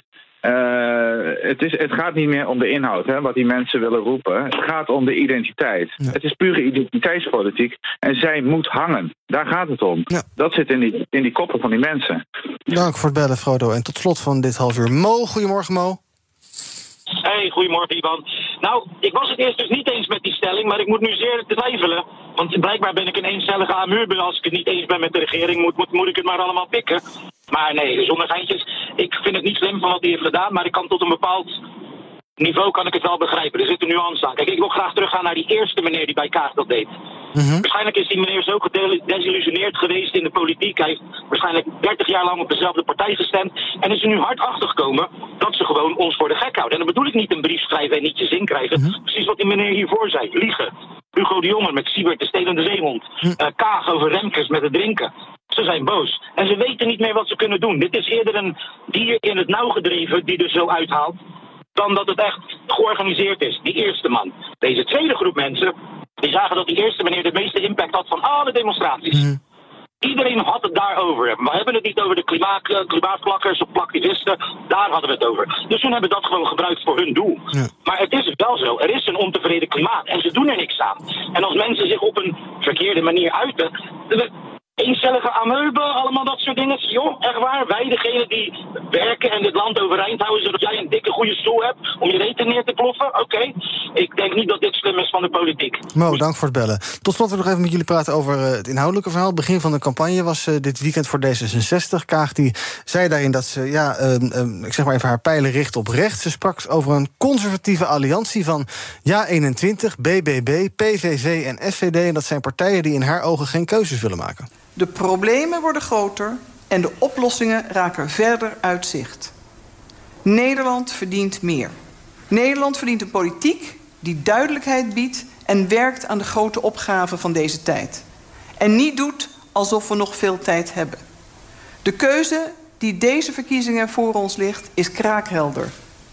Uh, het, is, het gaat niet meer om de inhoud, hè, wat die mensen willen roepen. Het gaat om de identiteit. Ja. Het is pure identiteitspolitiek en zij moet hangen. Daar gaat het om. Ja. Dat zit in die, in die koppen van die mensen. Dank voor het bellen, Frodo. En tot slot van dit half uur Mo. Goedemorgen, Mo. Hey, goedemorgen, Ivan. Nou, ik was het eerst dus niet eens met die stelling, maar ik moet nu zeer twijfelen. Want blijkbaar ben ik een eencellige amuur. Als ik het niet eens ben met de regering, moet, moet, moet ik het maar allemaal pikken. Maar nee, zonder geintjes. Ik vind het niet slim van wat hij heeft gedaan, maar ik kan tot een bepaald niveau kan ik het wel begrijpen. Er zit een nuance aan. Kijk, ik wil graag teruggaan naar die eerste meneer die bij Kaag dat deed. Mm-hmm. Waarschijnlijk is die meneer zo gedesillusioneerd geweest in de politiek. Hij heeft waarschijnlijk dertig jaar lang op dezelfde partij gestemd. En is er nu hard achtergekomen dat ze gewoon ons voor de gek houden. En dan bedoel ik niet een brief schrijven en niet je zin krijgen. Mm-hmm. Precies wat die meneer hiervoor zei. Liegen. Hugo de Jonge met Siebert de stelende zeehond. Mm-hmm. Uh, Kaag over Remkes met het drinken. Ze zijn boos. En ze weten niet meer wat ze kunnen doen. Dit is eerder een dier in het nauw gedreven die er zo uithaalt, dan dat het echt georganiseerd is. Die eerste man. Deze tweede groep mensen, die zagen dat die eerste meneer de meeste impact had van alle demonstraties. Mm. Iedereen had het daarover. We hebben het niet over de klimaat, klimaatplakkers of plaktivisten. Daar hadden we het over. Dus toen hebben we dat gewoon gebruikt voor hun doel. Ja. Maar het is wel zo. Er is een ontevreden klimaat. En ze doen er niks aan. En als mensen zich op een verkeerde manier uiten, eencellige ameube, allemaal dat soort dingen. Joh, echt waar. Wij, degene die werken en dit land overeind houden, zodat jij een dikke goede stoel hebt om je reet neer te ploffen. Oké. Okay. Ik denk niet dat dit slim is van de politiek. Mo, dank voor het bellen. Tot slot wil ik nog even met jullie praten over uh, het inhoudelijke verhaal. Het begin van de campagne was uh, dit weekend voor D zesenzestig. Kaag die zei daarin dat ze, ja, uh, uh, ik zeg maar even haar pijlen richt op rechts. Ze sprak over een conservatieve alliantie van Ja eenentwintig, B B B, P V V en S V D. En dat zijn partijen die in haar ogen geen keuzes willen maken. De problemen worden groter en de oplossingen raken verder uit zicht. Nederland verdient meer. Nederland verdient een politiek die duidelijkheid biedt en werkt aan de grote opgaven van deze tijd. En niet doet alsof we nog veel tijd hebben. De keuze die deze verkiezingen voor ons ligt is kraakhelder.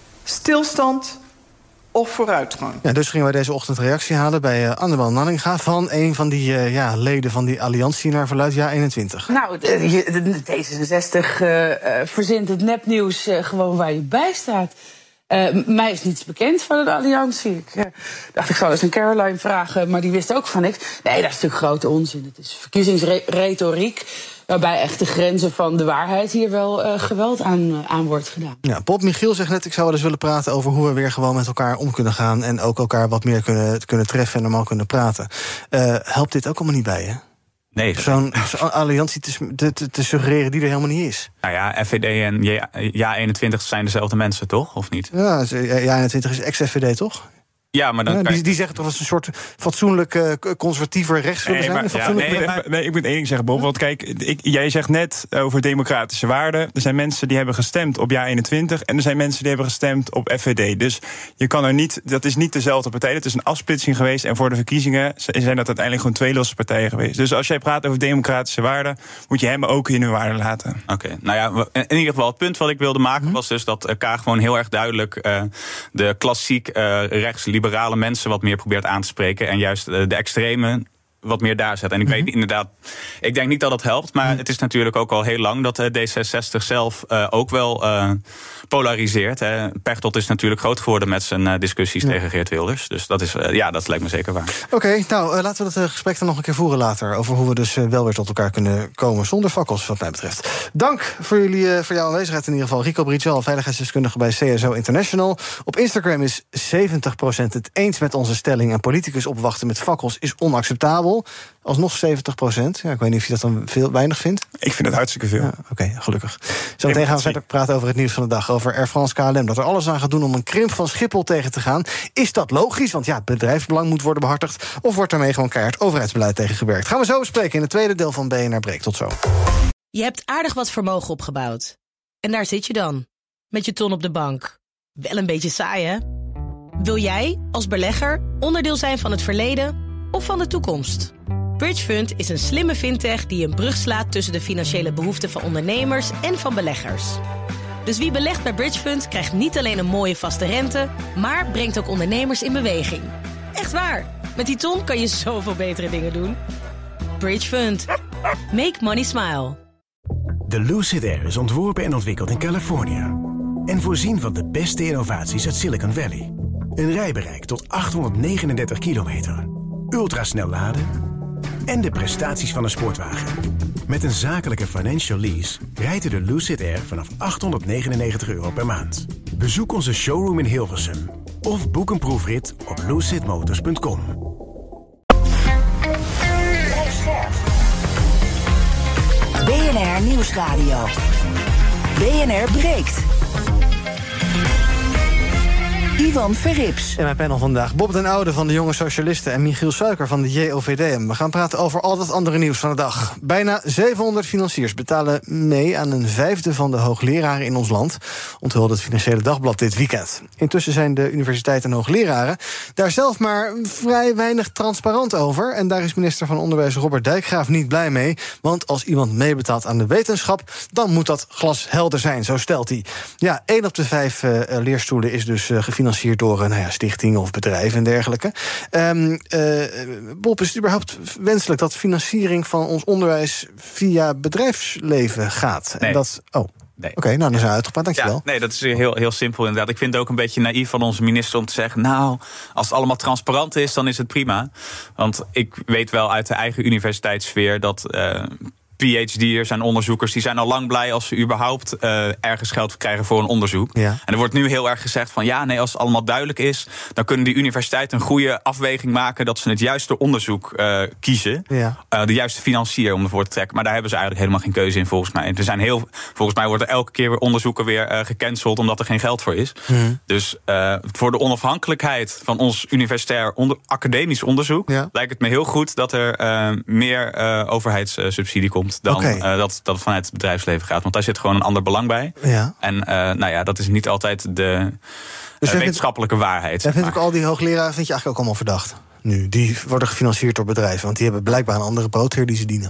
Stilstand of vooruitgang. Ja, dus gingen wij deze ochtend reactie halen bij uh, Annabel Nanninga van een van die uh, ja, leden van die alliantie naar verluidt Ja eenentwintig. Nou, de, de, D zesenzestig uh, uh, verzint het nepnieuws uh, gewoon waar je bij staat. Uh, mij is niets bekend van de alliantie. Ik uh, dacht, ik zou eens een Caroline vragen, maar die wist ook van niks. Nee, dat is natuurlijk grote onzin. Het is verkiezingsretoriek, waarbij echt de grenzen van de waarheid hier wel uh, geweld aan, uh, aan wordt gedaan. Ja, Bob Michiel zegt net, ik zou wel eens willen praten over hoe we weer gewoon met elkaar om kunnen gaan en ook elkaar wat meer kunnen, kunnen treffen en normaal kunnen praten. Uh, helpt dit ook allemaal niet bij, hè? Nee. Zo'n zo alliantie te, te, te suggereren die er helemaal niet is. Nou ja, F V D en Ja eenentwintig zijn dezelfde mensen, toch? Of niet? Ja, Ja eenentwintig is ex-F V D, toch? Ja, maar dan ja, kan je... die, die zeggen toch dat ze een soort fatsoenlijk uh, conservatiever rechts willen nee, zijn? Maar, ja, nee, maar, nee, ik moet één ding zeggen, Bob. Want kijk, ik, jij zegt net over democratische waarden. Er zijn mensen die hebben gestemd op Ja eenentwintig... en er zijn mensen die hebben gestemd op F V D. Dus je kan er niet, dat is niet dezelfde partij. Het is een afsplitsing geweest. En voor de verkiezingen zijn dat uiteindelijk gewoon twee losse partijen geweest. Dus als jij praat over democratische waarden, moet je hem ook in hun waarden laten. Oké, okay. Nou ja, in ieder geval het punt wat ik wilde maken mm-hmm. was dus dat Kaag gewoon heel erg duidelijk uh, de klassiek uh, rechtsliberale mensen wat meer probeert aan te spreken en juist uh, de extreme wat meer daar zet. En ik mm-hmm. weet inderdaad, ik denk niet dat dat helpt, maar mm-hmm. het is natuurlijk ook al heel lang dat uh, D zesenzestig zelf uh, ook wel uh, polariseert. Hè. Pechtold is natuurlijk groot geworden met zijn uh, discussies ja. tegen Geert Wilders. Dus dat is, uh, ja, dat lijkt me zeker waar. Oké, okay, nou uh, laten we dat uh, gesprek dan nog een keer voeren later over hoe we dus uh, wel weer tot elkaar kunnen komen zonder fakkels, wat mij betreft. Dank voor jullie, uh, voor jouw aanwezigheid in ieder geval. Rico Bridgel, veiligheidsdeskundige bij C S O International. Op Instagram is zeventig procent het eens met onze stelling en politicus opwachten met fakkels is onacceptabel. Alsnog zeventig procent. Ja, ik weet niet of je dat dan veel weinig vindt. Ik vind het hartstikke veel. Ja, Oké, okay, gelukkig. Zo meteen gaan we verder praten over het nieuws van de dag. Over Air France K L M. Dat er alles aan gaat doen om een krimp van Schiphol tegen te gaan. Is dat logisch? Want ja, het bedrijfsbelang moet worden behartigd. Of wordt daarmee gewoon keihard overheidsbeleid tegen gewerkt? Gaan we zo bespreken in het tweede deel van B N R Breekt. Tot zo. Je hebt aardig wat vermogen opgebouwd. En daar zit je dan. Met je ton op de bank. Wel een beetje saai, hè? Wil jij, als belegger, onderdeel zijn van het verleden of van de toekomst? Bridgefund is een slimme fintech die een brug slaat tussen de financiële behoeften van ondernemers en van beleggers. Dus wie belegt bij Bridgefund krijgt niet alleen een mooie vaste rente, maar brengt ook ondernemers in beweging. Echt waar, met die ton kan je zoveel betere dingen doen. Bridgefund. Make money smile. De Lucid Air is ontworpen en ontwikkeld in Californië. En voorzien van de beste innovaties uit Silicon Valley. Een rijbereik tot achthonderdnegenendertig kilometer. Ultrasnel laden en de prestaties van een sportwagen. Met een zakelijke financial lease rijdt u de Lucid Air vanaf achthonderdnegenennegentig euro per maand. Bezoek onze showroom in Hilversum of boek een proefrit op lucid motors punt com. B N R Nieuwsradio. B N R Breekt. Ivan Verrips. En mijn panel vandaag Bob den Oude van de Jonge Socialisten en Michiel Suiker van de J O V D M. We gaan praten over al dat andere nieuws van de dag. Bijna zevenhonderd financiers betalen mee aan een vijfde van de hoogleraren in ons land, onthulde het Financiële Dagblad dit weekend. Intussen zijn de universiteiten en hoogleraren daar zelf maar vrij weinig transparant over. En daar is minister van Onderwijs Robert Dijkgraaf niet blij mee. Want als iemand meebetaalt aan de wetenschap, dan moet dat glashelder zijn, zo stelt hij. Ja, één op de vijf uh, leerstoelen is dus uh, gefinancierd door nou ja, stichtingen of bedrijven en dergelijke. Um, uh, Bob, is het überhaupt wenselijk dat financiering van ons onderwijs via bedrijfsleven gaat? Nee. En dat, oh. Nee. Oké, okay, nou dan zijn we uitgepraat, dankjewel. Ja, nee, dat is heel, heel simpel inderdaad. Ik vind het ook een beetje naïef van onze minister om te zeggen, nou, als het allemaal transparant is, dan is het prima. Want ik weet wel uit de eigen universiteitssfeer dat Uh, P H D'ers en onderzoekers, die zijn al lang blij als ze überhaupt uh, ergens geld krijgen voor een onderzoek. Ja. En er wordt nu heel erg gezegd van ja, nee, als het allemaal duidelijk is, dan kunnen die universiteiten een goede afweging maken dat ze het juiste onderzoek uh, kiezen. Ja. Uh, de juiste financier om ervoor te trekken. Maar daar hebben ze eigenlijk helemaal geen keuze in volgens mij. Er zijn heel, volgens mij wordt er elke keer weer onderzoeken weer uh, gecanceld omdat er geen geld voor is. Hmm. Dus uh, voor de onafhankelijkheid van ons universitair onder, academisch onderzoek, ja, lijkt het me heel goed dat er uh, meer uh, overheidssubsidie komt dan okay. uh, dat, dat het vanuit het bedrijfsleven gaat. Want daar zit gewoon een ander belang bij. Ja. En uh, nou ja, dat is niet altijd de dus uh, wetenschappelijke vindt, waarheid. Jij vindt ook al die hoogleraren vind je eigenlijk ook allemaal verdacht nu. Die worden gefinancierd door bedrijven, want die hebben blijkbaar een andere broodheer die ze dienen.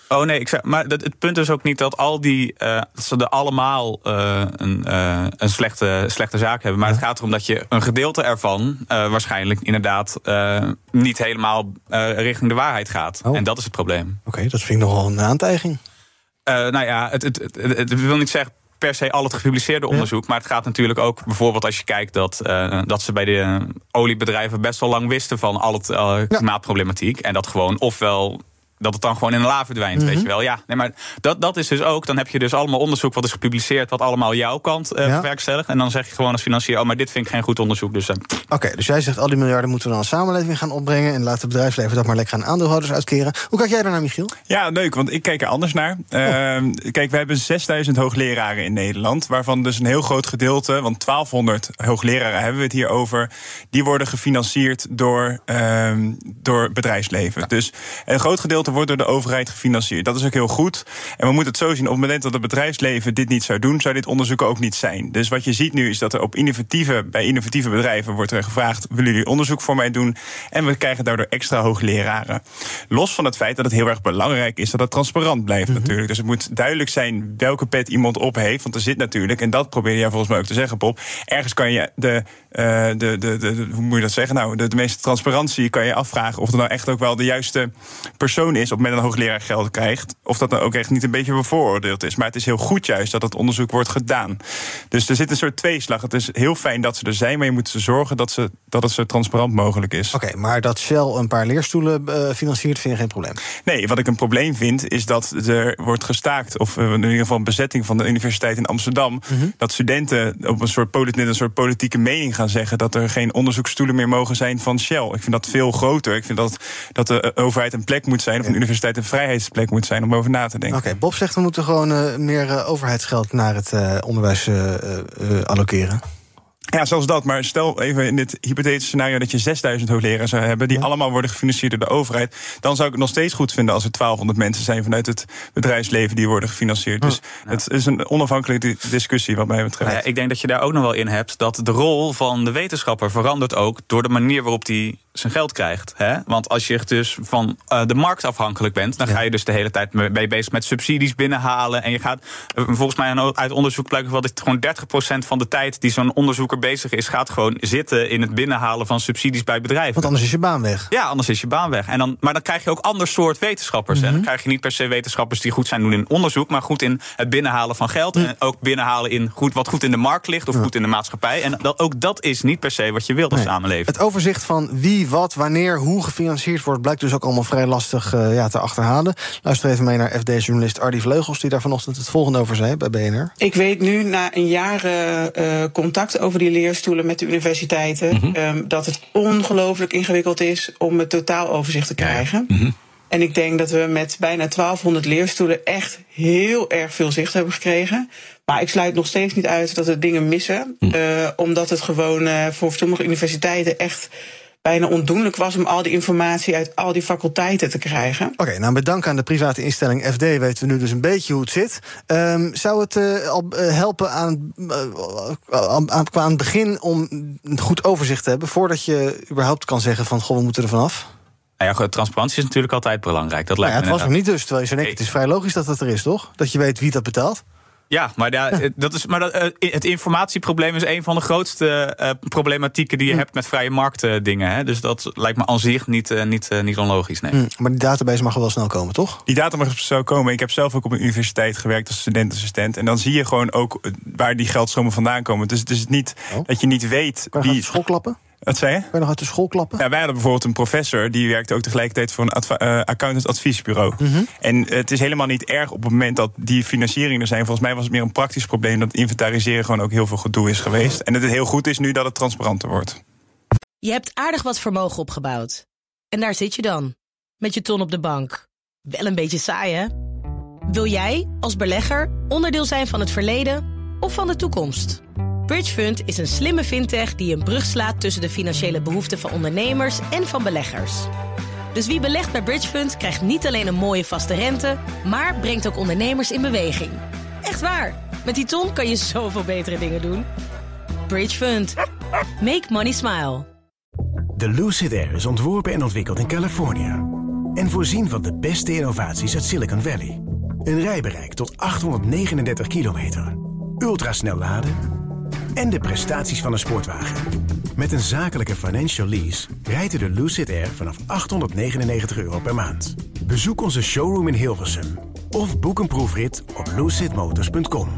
Oh nee, ik zeg, maar het, het punt is ook niet dat al die uh, dat ze er allemaal uh, een, uh, een slechte, slechte zaak hebben. Maar ja. Het gaat erom dat je een gedeelte ervan uh, waarschijnlijk inderdaad uh, niet helemaal uh, richting de waarheid gaat. Oh. En dat is het probleem. Oké, okay, dat vind ik nogal een aantijging. Uh, nou ja, het, het, het, het, het wil niet zeggen per se al het gepubliceerde onderzoek. Ja. Maar het gaat natuurlijk ook bijvoorbeeld als je kijkt dat, uh, dat ze bij de uh, oliebedrijven best wel lang wisten van al het uh, klimaatproblematiek. Ja. En dat gewoon ofwel dat het dan gewoon in een la verdwijnt, mm-hmm. weet je wel. Ja, nee, maar dat, dat is dus ook, dan heb je dus allemaal onderzoek wat is gepubliceerd, wat allemaal jouw kant uh, ja. bewerkstelligt. En dan zeg je gewoon als financier, oh, maar dit vind ik geen goed onderzoek. Dus, uh, Oké, okay, dus jij zegt al die miljarden moeten we dan een samenleving gaan opbrengen en laat het bedrijfsleven dat maar lekker aan aandeelhouders uitkeren. Hoe kijk jij daarnaar, Michiel? Ja, leuk, want ik kijk er anders naar. Oh. Uh, kijk, we hebben zesduizend hoogleraren in Nederland, waarvan dus een heel groot gedeelte, want twaalfhonderd hoogleraren hebben we het hier over, die worden gefinancierd door, uh, door bedrijfsleven. Ja. Dus een groot gedeelte wordt door de overheid gefinancierd. Dat is ook heel goed. En we moeten het zo zien, op het moment dat het bedrijfsleven dit niet zou doen, zou dit onderzoek ook niet zijn. Dus wat je ziet nu is dat er op innovatieve, bij innovatieve bedrijven wordt er gevraagd, willen jullie onderzoek voor mij doen? En we krijgen daardoor extra hoogleraren. Los van het feit dat het heel erg belangrijk is dat het transparant blijft mm-hmm. natuurlijk. Dus het moet duidelijk zijn welke pet iemand op heeft. Want er zit natuurlijk, en dat probeerde jij volgens mij ook te zeggen, Bob, ergens kan je de, uh, de, de, de, de hoe moet je dat zeggen? Nou, de, de meeste transparantie kan je afvragen of er nou echt ook wel de juiste persoon is op het moment dat een hoogleraar geld krijgt, of dat nou ook echt niet een beetje bevooroordeeld is. Maar het is heel goed juist dat het onderzoek wordt gedaan. Dus er zit een soort tweeslag. Het is heel fijn dat ze er zijn, maar je moet ze zorgen dat, ze, dat het zo transparant mogelijk is. Oké, okay, maar dat Shell een paar leerstoelen uh, financiert, vind je geen probleem? Nee, wat ik een probleem vind, is dat er wordt gestaakt, of uh, in ieder geval een bezetting van de universiteit in Amsterdam, mm-hmm. dat studenten op een soort, politi- een soort politieke mening gaan zeggen dat er geen onderzoeksstoelen meer mogen zijn van Shell. Ik vind dat veel groter. Ik vind dat, dat de overheid een plek moet zijn, of een universiteit een vrijheidsplek moet zijn om over na te denken. Oké, okay, Bob zegt we moeten gewoon uh, meer uh, overheidsgeld naar het uh, onderwijs uh, uh, allokeren. Ja, zelfs dat. Maar stel even in dit hypothetische scenario dat je zesduizend hoogleraren zou hebben, die ja. allemaal worden gefinancierd door de overheid, dan zou ik het nog steeds goed vinden als er twaalfhonderd mensen zijn vanuit het bedrijfsleven die worden gefinancierd. Dus ja. het is een onafhankelijke discussie wat mij betreft. Nou ja, ik denk dat je daar ook nog wel in hebt dat de rol van de wetenschapper verandert ook door de manier waarop die zijn geld krijgt. Hè? Want als je dus van uh, de markt afhankelijk bent, dan ja. ga je dus de hele tijd mee bezig met subsidies binnenhalen. En je gaat, uh, volgens mij uit onderzoek blijkt wel dat gewoon dertig procent van de tijd die zo'n onderzoeker bezig is, gaat gewoon zitten in het binnenhalen van subsidies bij bedrijven. Want anders is je baan weg. Ja, anders is je baan weg. En dan, maar dan krijg je ook ander soort wetenschappers. Mm-hmm. En dan krijg je niet per se wetenschappers die goed zijn doen in onderzoek, maar goed in het binnenhalen van geld. Mm. En ook binnenhalen in goed, wat goed in de markt ligt of ja. goed in de maatschappij. En dat, ook dat is niet per se wat je wilt als nee. samenleving. Het overzicht van wie, wat, wanneer, hoe gefinancierd wordt, blijkt dus ook allemaal vrij lastig uh, ja, te achterhalen. Luister even mee naar F D-journalist Ardy Vleugels, die daar vanochtend het volgende over zei bij B N R. Ik weet nu, na een jaar uh, contact over die leerstoelen met de universiteiten, mm-hmm. um, dat het ongelooflijk ingewikkeld is om het totaaloverzicht te krijgen. Ja. Mm-hmm. En ik denk dat we met bijna twaalfhonderd leerstoelen echt heel erg veel zicht hebben gekregen. Maar ik sluit nog steeds niet uit dat er dingen missen. Mm. Uh, omdat het gewoon uh, voor sommige universiteiten echt bijna ondoenlijk was om al die informatie uit al die faculteiten te krijgen. Oké, okay, nou met dank aan de private instelling F D weten we nu dus een beetje hoe het zit. Um, zou het uh, al uh, helpen aan, uh, aan, aan, aan het begin om een goed overzicht te hebben, voordat je überhaupt kan zeggen van goh, we moeten er vanaf? Nou ja, transparantie is natuurlijk altijd belangrijk. Dat lijkt nou ja, me het was er niet dus, terwijl je zei, nee, het is vrij logisch dat het er is, toch? Dat je weet wie dat betaalt. Ja, maar, ja, ja. Dat is, maar dat, uh, het informatieprobleem is een van de grootste uh, problematieken die je hm. hebt met vrije marktdingen. Uh, dus dat lijkt me aan zich niet, uh, niet, uh, niet onlogisch. Nee. Hm, maar die database mag wel snel komen, toch? Die database mag snel komen. Ik heb zelf ook op een universiteit gewerkt als studentassistent. En dan zie je gewoon ook waar die geldstromen vandaan komen. Dus het is niet oh. dat je niet weet kan je wie schoolklappen? Wat zei je? Kan je nog uit de school klappen? Ja, wij hadden bijvoorbeeld een professor, die werkte ook tegelijkertijd voor een adv- uh, accountantsadviesbureau. Mm-hmm. En het is helemaal niet erg op het moment dat die financieringen er zijn. Volgens mij was het meer een praktisch probleem dat inventariseren gewoon ook heel veel gedoe is geweest. En dat het heel goed is nu dat het transparanter wordt. Je hebt aardig wat vermogen opgebouwd. En daar zit je dan, met je ton op de bank. Wel een beetje saai, hè? Wil jij, als belegger, onderdeel zijn van het verleden of van de toekomst? Bridgefund is een slimme fintech die een brug slaat tussen de financiële behoeften van ondernemers en van beleggers. Dus wie belegt bij Bridgefund krijgt niet alleen een mooie vaste rente, maar brengt ook ondernemers in beweging. Echt waar, met die ton kan je zoveel betere dingen doen. Bridgefund. Make money smile. De Lucid Air is ontworpen en ontwikkeld in Californië. En voorzien van de beste innovaties uit Silicon Valley. Een rijbereik tot achthonderdnegenendertig kilometer. Ultrasnel laden en de prestaties van een sportwagen. Met een zakelijke financial lease rijdt u de Lucid Air vanaf achthonderdnegenennegentig euro per maand. Bezoek onze showroom in Hilversum of boek een proefrit op lucid motors punt com.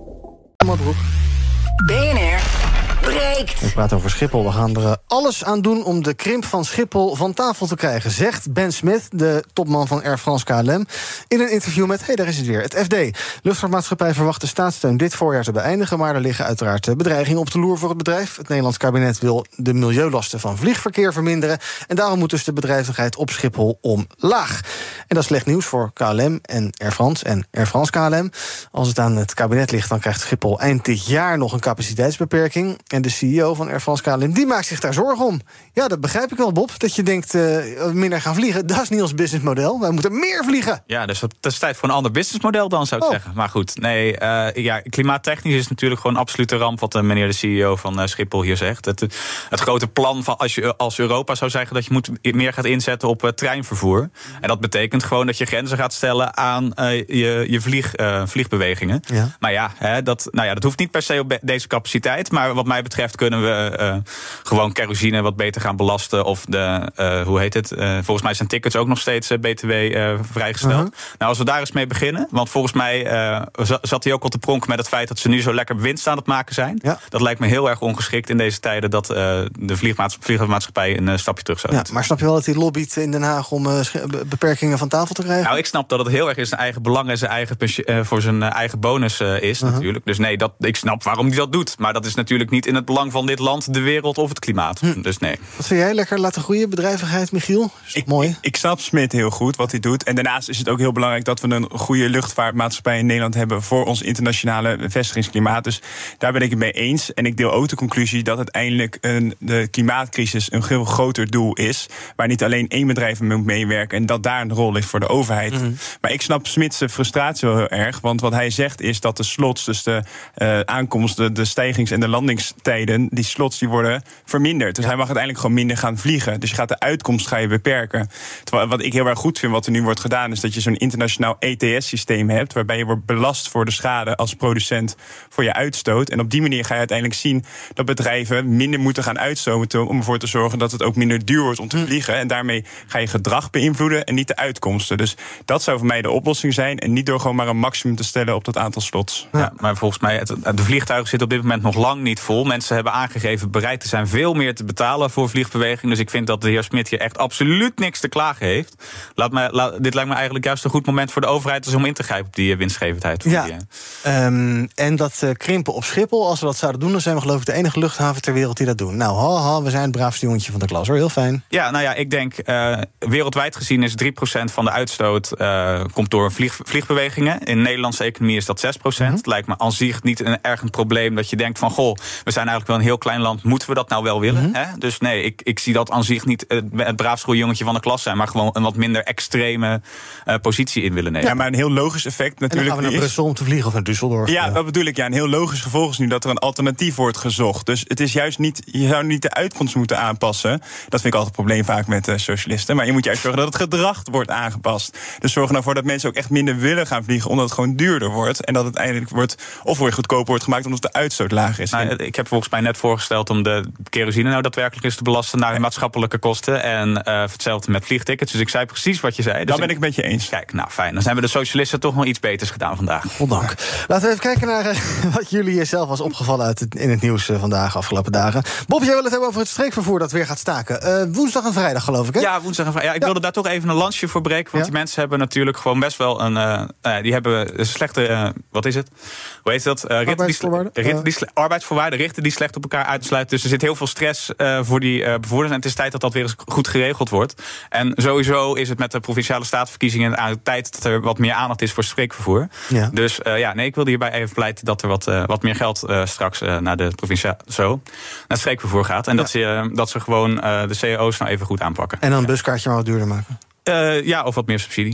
B N R breekt. We praten over Schiphol. We gaan er alles aan doen om de krimp van Schiphol van tafel te krijgen, zegt Ben Smith, de topman van Air France K L M, in een interview met, hey, daar is het weer, het F D. Luchtvaartmaatschappij verwacht de staatssteun dit voorjaar te beëindigen, maar er liggen uiteraard bedreigingen op de loer voor het bedrijf. Het Nederlands kabinet wil de milieulasten van vliegverkeer verminderen en daarom moet dus de bedrijvigheid op Schiphol omlaag. En dat is slecht nieuws voor K L M en Air France en Air France K L M. Als het aan het kabinet ligt, dan krijgt Schiphol eind dit jaar nog een capaciteitsbeperking. En de C E O van Air France K L M, die maakt zich daar zorgen om. Ja, dat begrijp ik wel, Bob. Dat je denkt, uh, minder gaan vliegen. Dat is niet ons businessmodel. Wij moeten meer vliegen. Ja, dus dat is tijd voor een ander businessmodel dan, zou ik oh. zeggen. Maar goed, nee, uh, ja, klimaattechnisch is het natuurlijk gewoon een absolute ramp wat uh, meneer de C E O van uh, Schiphol hier zegt. Het, het grote plan van als je als Europa zou zeggen dat je moet meer gaat inzetten op uh, treinvervoer. En dat betekent gewoon dat je grenzen gaat stellen aan uh, je, je vlieg, uh, vliegbewegingen. Ja. Maar ja, hè, dat, nou ja, dat hoeft niet per se op be- deze capaciteit. Maar wat mij betreft kunnen we uh, gewoon kerosine wat beter gaan belasten. Of de, uh, hoe heet het? Uh, volgens mij zijn tickets ook nog steeds uh, B T W uh, vrijgesteld. Uh-huh. Nou, als we daar eens mee beginnen. Want volgens mij uh, zat hij ook al te pronken met het feit dat ze nu zo lekker winst aan het maken zijn. Ja. Dat lijkt me heel erg ongeschikt in deze tijden dat uh, de vliegmaatschappij een uh, stapje terug zou doen. Ja, maar snap je wel dat hij lobbyt in Den Haag om uh, beperkingen van tafel te krijgen? Nou, ik snap dat het heel erg in zijn eigen belang en zijn eigen uh, voor zijn uh, eigen bonus uh, is uh-huh. natuurlijk. Dus nee, dat, ik snap waarom hij dat doet. Maar dat is natuurlijk niet in het belang van dit land, de wereld of het klimaat. Hm. Dus nee. Wat vind jij? Lekker laten groeien, bedrijvigheid, Michiel? Is ik, mooi? Ik, ik snap Smit heel goed, wat hij doet. En daarnaast is het ook heel belangrijk dat we een goede luchtvaartmaatschappij in Nederland hebben voor ons internationale vestigingsklimaat. Dus daar ben ik het mee eens. En ik deel ook de conclusie dat uiteindelijk een, de klimaatcrisis een veel groter doel is, waar niet alleen één bedrijf moet meewerken en dat daar een rol ligt voor de overheid. Mm-hmm. Maar ik snap Smits frustratie wel heel erg, want wat hij zegt is dat de slots, dus de uh, aankomsten, de stijgings- en de landingstijden, die slots die worden verminderd. Dus ja. hij mag uiteindelijk gewoon minder gaan vliegen. Dus je gaat de uitkomst ga je beperken. Terwijl wat ik heel erg goed vind, wat er nu wordt gedaan, is dat je zo'n internationaal E T S-systeem hebt, waarbij je wordt belast voor de schade als producent voor je uitstoot. En op die manier ga je uiteindelijk zien dat bedrijven minder moeten gaan uitstoten om ervoor te zorgen dat het ook minder duur wordt om te vliegen. En daarmee ga je gedrag beïnvloeden en niet de uitkomsten. Dus dat zou voor mij de oplossing zijn. En niet door gewoon maar een maximum te stellen op dat aantal slots. Ja, maar volgens mij, het, de vliegtuigen zitten op dit moment nog lang niet vol. Mensen hebben aangegeven bereid te zijn veel meer te betalen voor vliegbeweging. Dus ik vind dat de heer Smit hier echt absoluut niks te klagen heeft. Laat me, laat, dit lijkt me eigenlijk juist een goed moment voor de overheid dus om in te grijpen op die winstgevendheid. Ja, die, um, en dat uh, krimpen op Schiphol, als we dat zouden doen, dan zijn we geloof ik de enige luchthaven ter wereld die dat doen. Nou, ha, ha, we zijn het braafste jongetje van de klas, hoor. Heel fijn. Ja, nou ja, ik denk, uh, wereldwijd gezien is drie procent van de uitstoot uh, komt door vlieg, vliegbewegingen. In de Nederlandse economie is dat zes procent. Mm-hmm. Het lijkt me aan zich niet een erg een probleem dat je denkt van, goh, we zijn eigenlijk wel een heel klein land, moeten we dat nou wel willen? Mm-hmm. Hè? Dus nee, ik, ik zie dat aan zich niet het, het braafste jongetje van de klas zijn, maar gewoon een wat minder extreme uh, positie in willen nemen. Ja, maar een heel logisch effect natuurlijk. En dan gaan we naar Brussel om te vliegen of naar Düsseldorf. Ja, ja, dat bedoel ik. Ja, een heel logisch gevolg is nu dat er een alternatief wordt gezocht. Dus het is juist niet, je zou niet de uitkomst moeten aanpassen. Dat vind ik altijd een probleem vaak met uh, socialisten. Maar je moet juist zorgen dat het gedrag wordt aangepast. Dus zorg ervoor dat mensen ook echt minder willen gaan vliegen, omdat het gewoon duurder wordt. En dat het eindelijk wordt, of weer goedkoper wordt gemaakt, omdat de uitstoot lager is. Nou, ik heb volgens mij net voorgesteld om de kerosine nou daadwerkelijk eens te belasten naar de maatschappelijke kosten. En uh, hetzelfde met vliegtickets. Dus ik zei precies wat je zei. Dus dat ben ik met je eens. Kijk, nou fijn. Dan zijn we de socialisten toch nog iets beters gedaan vandaag. Goddank. Laten we even kijken naar uh, wat jullie zelf was opgevallen uit het, in het nieuws uh, vandaag, afgelopen dagen. Bob, jij wil het hebben over het streekvervoer dat weer gaat staken. Uh, woensdag en vrijdag, geloof ik, hè? Ja, woensdag en vrijdag. Ja, ik ja. wilde daar toch even een lansje voor breken. Want ja. die mensen hebben natuurlijk gewoon best wel een... Uh, uh, die hebben een slechte... Uh, wat is het? Hoe heet dat? Uh, arbeidsvoorwaarden? Die, ritten die sle- arbeidsvoorwaarden, richten die slecht op elkaar uitsluiten. Dus er zit heel veel stress uh, voor die uh, bevoerders. En het is tijd dat dat weer eens goed geregeld wordt. En sowieso is het met de provinciale statenverkiezingen aan de tijd dat er wat meer aandacht is voor streekvervoer. Ja. Dus uh, ja, nee, ik wilde hierbij even pleiten dat er wat, uh, wat meer geld uh, straks uh, naar de provinciale zo naar het streekvervoer gaat. En ja. dat, ze, uh, dat ze gewoon uh, de C E O's nou even goed aanpakken. En dan een buskaartje maar wat duurder maken. Uh, ja, of wat meer subsidie.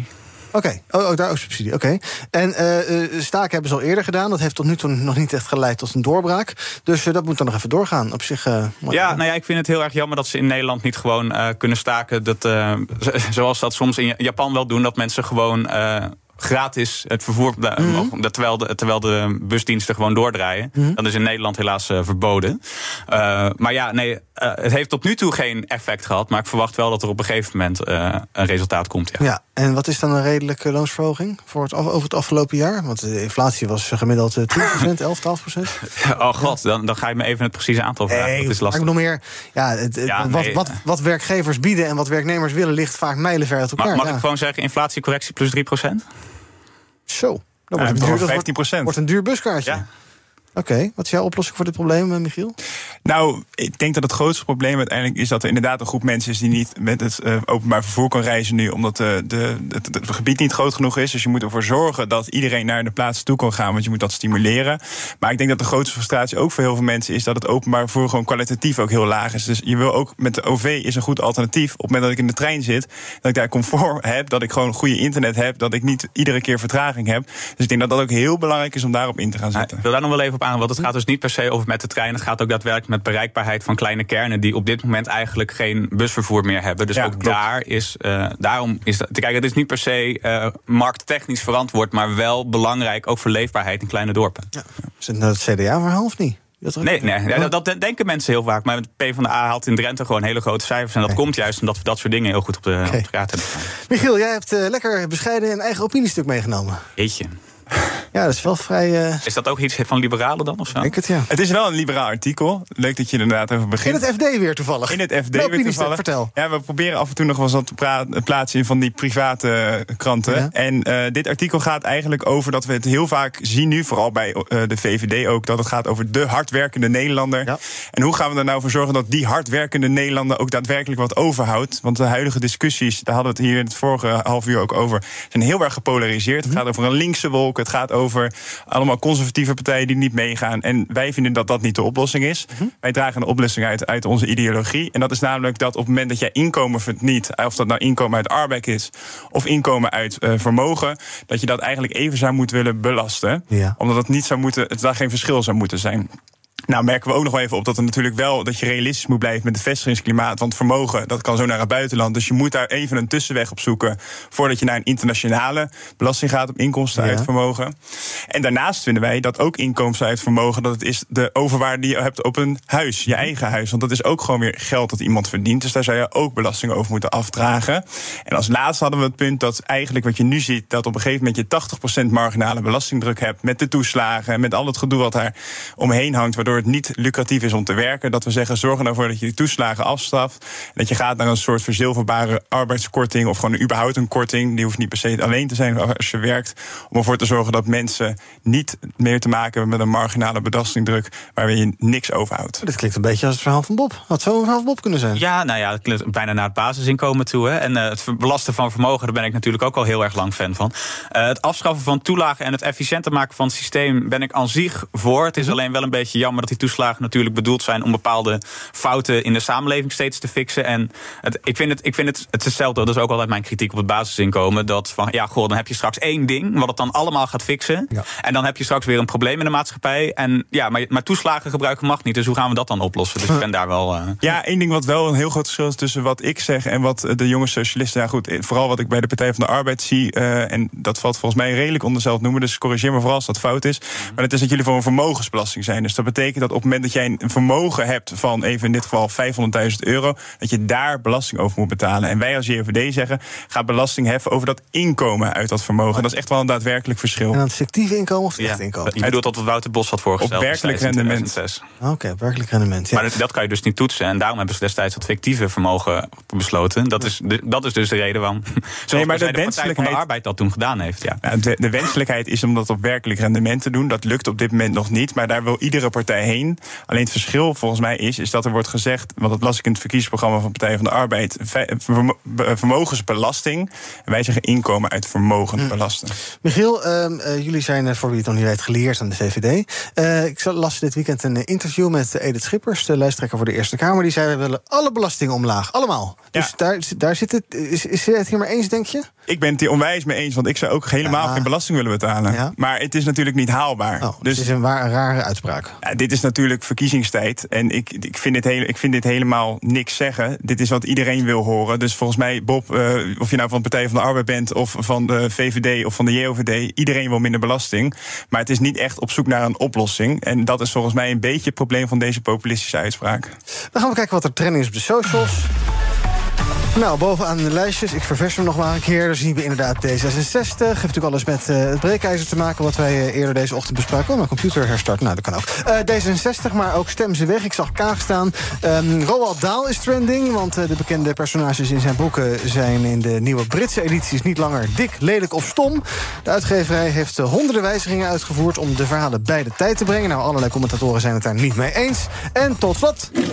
Oké, okay. oh, oh, daar ook subsidie. Oké. Okay. En uh, staken hebben ze al eerder gedaan. Dat heeft tot nu toe nog niet echt geleid tot een doorbraak. Dus uh, dat moet dan nog even doorgaan. Op zich. Uh, ja, nou ja, ik vind het heel erg jammer dat ze in Nederland niet gewoon uh, kunnen staken. Dat, uh, zoals dat soms in Japan wel doen, dat mensen gewoon Uh, gratis het vervoer, mm-hmm. terwijl, de, terwijl de busdiensten gewoon doordraaien. Mm-hmm. Dat is in Nederland helaas uh, verboden. Uh, maar ja, nee, uh, het heeft tot nu toe geen effect gehad. Maar ik verwacht wel dat er op een gegeven moment uh, een resultaat komt. Ja. ja, en wat is dan een redelijke loonsverhoging voor het, over het afgelopen jaar? Want de inflatie was gemiddeld tien procent, elf, twaalf procent. Oh god, dan, dan ga je me even het precieze aantal vragen. Nee, dat is lastig. Ik nog meer, ja, het, ja wat, nee. wat, wat werkgevers bieden en wat werknemers willen ligt vaak mijlenver uit elkaar. Maar mag ja. ik gewoon zeggen, inflatiecorrectie plus drie procent? Zo, dat wordt, ja, een duur, vijftien procent. Wordt een duur buskaartje. Ja. Oké, okay. Wat is jouw oplossing voor dit probleem, Michiel? Nou, ik denk dat het grootste probleem uiteindelijk is dat er inderdaad een groep mensen is die niet met het uh, openbaar vervoer kan reizen nu, omdat de, de, het, het gebied niet groot genoeg is. Dus je moet ervoor zorgen dat iedereen naar de plaatsen toe kan gaan, want je moet dat stimuleren. Maar ik denk dat de grootste frustratie ook voor heel veel mensen is dat het openbaar vervoer gewoon kwalitatief ook heel laag is. Dus je wil ook met de O V is een goed alternatief. Op het moment dat ik in de trein zit, dat ik daar comfort heb, dat ik gewoon goede internet heb, dat ik niet iedere keer vertraging heb. Dus ik denk dat dat ook heel belangrijk is om daarop in te gaan zetten. Ik wil daar nog wel even op aan, want het gaat dus niet per se over met de trein. Het gaat ook daadwerkelijk met bereikbaarheid van kleine kernen die op dit moment eigenlijk geen busvervoer meer hebben. Dus ja, ook klopt. daar is, uh, daarom is dat. Kijk, het is niet per se uh, markttechnisch verantwoord, maar wel belangrijk ook voor leefbaarheid in kleine dorpen. Ja. Is het nou het C D A-verhaal of niet? Nee, nee ja, dat, dat denken mensen heel vaak. Maar de PvdA haalt in Drenthe gewoon hele grote cijfers. En dat okay. komt juist omdat we dat soort dingen heel goed op de, okay. op de kaart hebben. Michiel, jij hebt uh, lekker bescheiden een eigen opiniestuk meegenomen. Jeetje. Ja, dat is wel vrij. Uh... Is dat ook iets van liberalen dan of zo? Denk het, ja. Het is wel een liberaal artikel. Leuk dat je er inderdaad over begint. In het F D weer toevallig. In het F D weer toevallig. Vertel. Ja, we proberen af en toe nog wel eens wat te pra- plaatsen in van die private kranten. Ja. En uh, dit artikel gaat eigenlijk over dat we het heel vaak zien nu, vooral bij uh, de V V D ook, dat het gaat over de hardwerkende Nederlander. Ja. En hoe gaan we er nou voor zorgen dat die hardwerkende Nederlander ook daadwerkelijk wat overhoudt? Want de huidige discussies, daar hadden we het hier in het vorige half uur ook over, zijn heel erg gepolariseerd. Het gaat over een linkse wolk, het gaat over allemaal conservatieve partijen die niet meegaan. En wij vinden dat dat niet de oplossing is. Mm-hmm. Wij dragen de oplossing uit, uit onze ideologie. En dat is namelijk dat op het moment dat jij inkomen verdient, of dat nou inkomen uit arbeid is of inkomen uit uh, vermogen, dat je dat eigenlijk even zou moeten willen belasten. Ja. Omdat het niet zou moeten, het daar geen verschil zou moeten zijn. Nou merken we ook nog wel even op dat er natuurlijk wel dat je realistisch moet blijven met het vestigingsklimaat. Want vermogen, dat kan zo naar het buitenland. Dus je moet daar even een tussenweg op zoeken voordat je naar een internationale belasting gaat op inkomsten ja. uit vermogen. En daarnaast vinden wij dat ook inkomsten uit vermogen, dat het is de overwaarde die je hebt op een huis, je eigen huis. Want dat is ook gewoon weer geld dat iemand verdient. Dus daar zou je ook belasting over moeten afdragen. En als laatste hadden we het punt dat eigenlijk wat je nu ziet, dat op een gegeven moment je tachtig procent marginale belastingdruk hebt met de toeslagen en met al het gedoe wat daar omheen hangt, waardoor het niet lucratief is om te werken. Dat we zeggen, zorg ervoor dat je die toeslagen afstraft. En dat je gaat naar een soort verzilverbare arbeidskorting of gewoon überhaupt een korting. Die hoeft niet per se alleen te zijn als je werkt. Om ervoor te zorgen dat mensen niet meer te maken hebben met een marginale belastingdruk waar je niks overhoudt. Dit klinkt een beetje als het verhaal van Bob. Had zo een verhaal van Bob kunnen zijn. Ja, nou ja, het klinkt bijna naar het basisinkomen toe. Hè. En uh, het belasten van vermogen, daar ben ik natuurlijk ook al heel erg lang fan van. Uh, het afschaffen van toelagen en het efficiënter maken van het systeem ben ik aan zich voor. Het is mm-hmm. alleen wel een beetje jammer dat die toeslagen natuurlijk bedoeld zijn om bepaalde fouten in de samenleving steeds te fixen. En het, ik vind het, ik vind het, het is hetzelfde, dat is ook altijd mijn kritiek op het basisinkomen. Dat van, ja, goh, dan heb je straks één ding wat het dan allemaal gaat fixen. Ja. En dan heb je straks weer een probleem in de maatschappij. En ja, maar, maar toeslagen gebruiken mag niet. Dus hoe gaan we dat dan oplossen? Dus ik ben daar wel. Uh... Ja, één ding wat wel een heel groot verschil is tussen wat ik zeg en wat de jonge socialisten. Ja, goed, vooral wat ik bij de Partij van de Arbeid zie. Uh, en dat valt volgens mij redelijk onder zelf noemen. Dus corrigeer me vooral als dat fout is. Mm. Maar het is dat jullie voor een vermogensbelasting zijn. Dus dat betekent dat op het moment dat jij een vermogen hebt van even in dit geval vijfhonderdduizend euro, dat je daar belasting over moet betalen. En wij als J V D zeggen, ga belasting heffen over dat inkomen uit dat vermogen. Dat is echt wel een daadwerkelijk verschil. En het fictieve inkomen of het ja, echt inkomen? Je bedoelt dat wat Wouter Bos had voorgesteld. Op werkelijk rendement. Oké, okay, op werkelijk rendement. Ja. Maar dat kan je dus niet toetsen. En daarom hebben ze destijds dat fictieve vermogen besloten. Dat is, de, dat is dus de reden waarom nee, maar de, de Partij van de Arbeid dat toen gedaan heeft. Ja. Ja, de, de wenselijkheid is om dat op werkelijk rendement te doen. Dat lukt op dit moment nog niet. Maar daar wil iedere partij partij heen. Alleen het verschil volgens mij is, is dat er wordt gezegd, want dat las ik in het verkiezingsprogramma van Partij van de Arbeid, vermogensbelasting. En wij zeggen inkomen uit vermogen belasten. Hm. Michiel, uh, uh, jullie zijn, voor wie het nog niet weet, geleerd aan de V V D. Uh, ik las dit weekend een interview met Edith Schippers, de lijsttrekker voor de Eerste Kamer. Die zei, we willen alle belastingen omlaag. Allemaal. Dus ja. daar, daar zit het. Is, is het hier maar eens, denk je? Ik ben het hier onwijs mee eens, want ik zou ook helemaal ja. geen belasting willen betalen. Ja. Maar het is natuurlijk niet haalbaar. Oh, dus het is een, waar, een rare uitspraak. Ja, dit is natuurlijk verkiezingstijd. En ik, ik, vind dit hele, ik vind dit helemaal niks zeggen. Dit is wat iedereen wil horen. Dus volgens mij, Bob, uh, of je nou van de Partij van de Arbeid bent, of van de V V D of van de J O V D, iedereen wil minder belasting. Maar het is niet echt op zoek naar een oplossing. En dat is volgens mij een beetje het probleem van deze populistische uitspraak. Dan gaan we kijken wat er trending is op de socials. Nou, bovenaan de lijstjes, ik ververs hem nog maar een keer. Daar zien we inderdaad D zesenzestig. Heeft natuurlijk alles met uh, het breekijzer te maken, wat wij uh, eerder deze ochtend bespraken. Oh, mijn computer herstart, nou, dat kan ook. Uh, D zesenzestig, maar ook Stem ze weg. Ik zag Kaag staan. Um, Roald Dahl is trending, want uh, de bekende personages in zijn boeken zijn in de nieuwe Britse edities niet langer dik, lelijk of stom. De uitgeverij heeft uh, honderden wijzigingen uitgevoerd om de verhalen bij de tijd te brengen. Nou, allerlei commentatoren zijn het daar niet mee eens. En tot slot... Ja.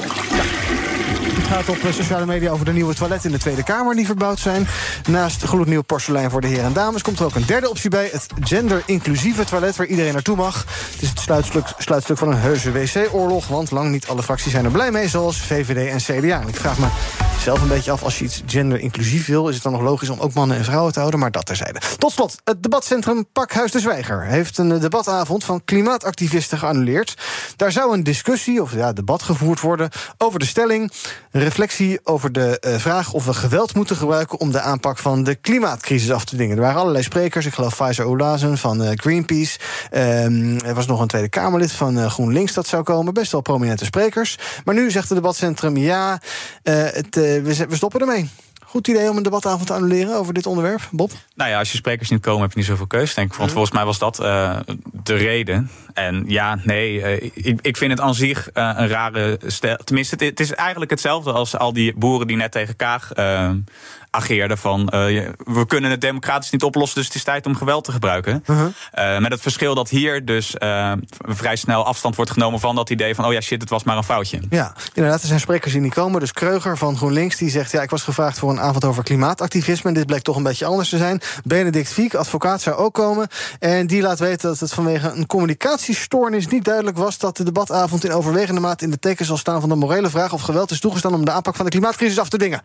Het gaat op sociale media over de nieuwe toiletten in de Tweede Kamer die verbouwd zijn. Naast gloednieuw porselein voor de heren en dames komt er ook een derde optie bij. Het gender-inclusieve toilet waar iedereen naartoe mag. Het is het sluitstuk, sluitstuk van een heuse wc-oorlog, want lang niet alle fracties zijn er blij mee, zoals V V D en C D A. En ik vraag me zelf een beetje af, als je iets gender-inclusief wil, is het dan nog logisch om ook mannen en vrouwen te houden, maar dat terzijde. Tot slot, het debatcentrum Pakhuis de Zwijger heeft een debatavond van klimaatactivisten geannuleerd. Daar zou een discussie, of ja, debat gevoerd worden over de stelling, reflectie over de uh, vraag of we geweld moeten gebruiken om de aanpak van de klimaatcrisis af te dwingen. Er waren allerlei sprekers, ik geloof Faiza Oulazen van uh, Greenpeace. Um, er was nog een Tweede Kamerlid van uh, GroenLinks dat zou komen. Best wel prominente sprekers. Maar nu zegt het debatcentrum, ja, uh, het, uh, we, we stoppen ermee. Goed idee om een debatavond te annuleren over dit onderwerp, Bob? Nou ja, als je sprekers niet komen, heb je niet zoveel keus, denk ik. Want volgens mij was dat uh, de reden. En ja, nee, uh, ik, ik vind het aan zich uh, een rare stel. Tenminste, het, het is eigenlijk hetzelfde als al die boeren die net tegen Kaag uh, ageerden van uh, we kunnen het democratisch niet oplossen, dus het is tijd om geweld te gebruiken. Uh-huh. Uh, met het verschil dat hier dus uh, vrij snel afstand wordt genomen van dat idee van oh ja, shit, het was maar een foutje. Ja, inderdaad, er zijn sprekers die niet komen. Dus Kreuger van GroenLinks die zegt ja, ik was gevraagd voor een avond over klimaatactivisme en dit bleek toch een beetje anders te zijn. Benedict Fiek, advocaat, zou ook komen. En die laat weten dat het vanwege een communicatiestoornis niet duidelijk was dat de debatavond in overwegende mate in de teken zal staan van de morele vraag of geweld is toegestaan om de aanpak van de klimaatcrisis af te dwingen.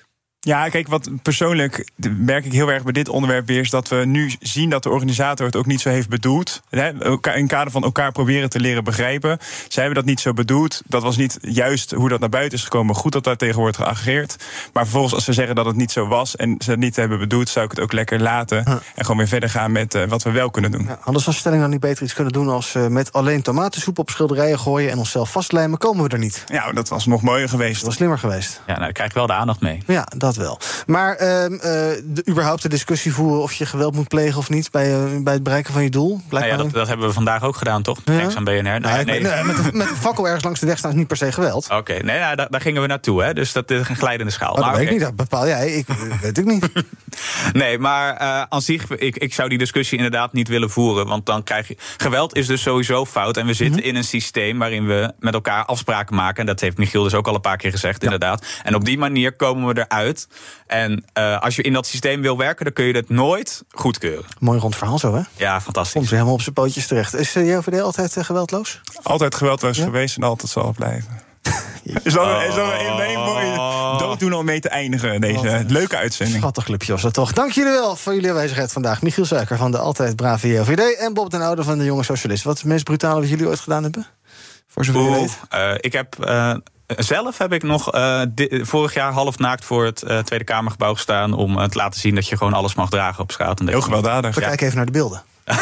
Ja, kijk, wat persoonlijk merk ik heel erg bij dit onderwerp weer is dat we nu zien dat de organisator het ook niet zo heeft bedoeld. In het kader van elkaar proberen te leren begrijpen. Zij hebben dat niet zo bedoeld. Dat was niet juist hoe dat naar buiten is gekomen. Goed dat daar tegen wordt geageerd. Maar vervolgens, als ze zeggen dat het niet zo was en ze het niet hebben bedoeld, zou ik het ook lekker laten. Huh. En gewoon weer verder gaan met uh, wat we wel kunnen doen. Ja, anders was de stelling dan niet beter iets kunnen doen als uh, met alleen tomatensoep op schilderijen gooien en onszelf vastlijmen, komen we er niet. Ja, dat was nog mooier geweest. Dat was slimmer geweest. Ja, nou, dan krijg je wel de aandacht mee. Ja, dat wel. Maar uh, uh, de, überhaupt de discussie voeren of je geweld moet plegen of niet bij, uh, bij het bereiken van je doel? Nou ja, dat, dat hebben we vandaag ook gedaan, toch? Ja? Thanks aan B N R. Nou, nee, nee. Nee, met, de, met een fakkel ergens langs de weg staan is niet per se geweld. Oké, okay, nee, nou, daar, daar gingen we naartoe, hè? Dus dat is een glijdende schaal. Oh, dat maar, weet okay. ik niet, dat bepaal jij. Ik weet ik niet. Nee, maar uh, aan zich, ik, ik zou die discussie inderdaad niet willen voeren. Want dan krijg je... Geweld is dus sowieso fout. En we zitten mm-hmm. in een systeem waarin we met elkaar afspraken maken. En dat heeft Michiel dus ook al een paar keer gezegd, ja. inderdaad. En op die manier komen we eruit. En uh, als je in dat systeem wil werken, dan kun je dat nooit goedkeuren. Mooi rond verhaal zo, hè? Ja, fantastisch. Komt weer helemaal op zijn pootjes terecht. Is de J O V D altijd uh, geweldloos? Altijd geweldloos ja? geweest en altijd zal het blijven. Is dat oh. een hele mooie dooddoen om mee te eindigen, deze oh. leuke uitzending. Schattig clubje was dat toch. Dank jullie wel voor jullie aanwezigheid vandaag. Michiel Suiker van de altijd brave J O V D en Bob den Oude van de Jonge Socialist. Wat is het meest brutale wat jullie ooit gedaan hebben? Voor zover je weet. Uh, ik heb... Uh, Zelf heb ik nog uh, di- vorig jaar half naakt voor het uh, Tweede Kamergebouw gestaan om uh, te laten zien dat je gewoon alles mag dragen op straat. Heel gewelddadig. We ja. kijken even naar de beelden.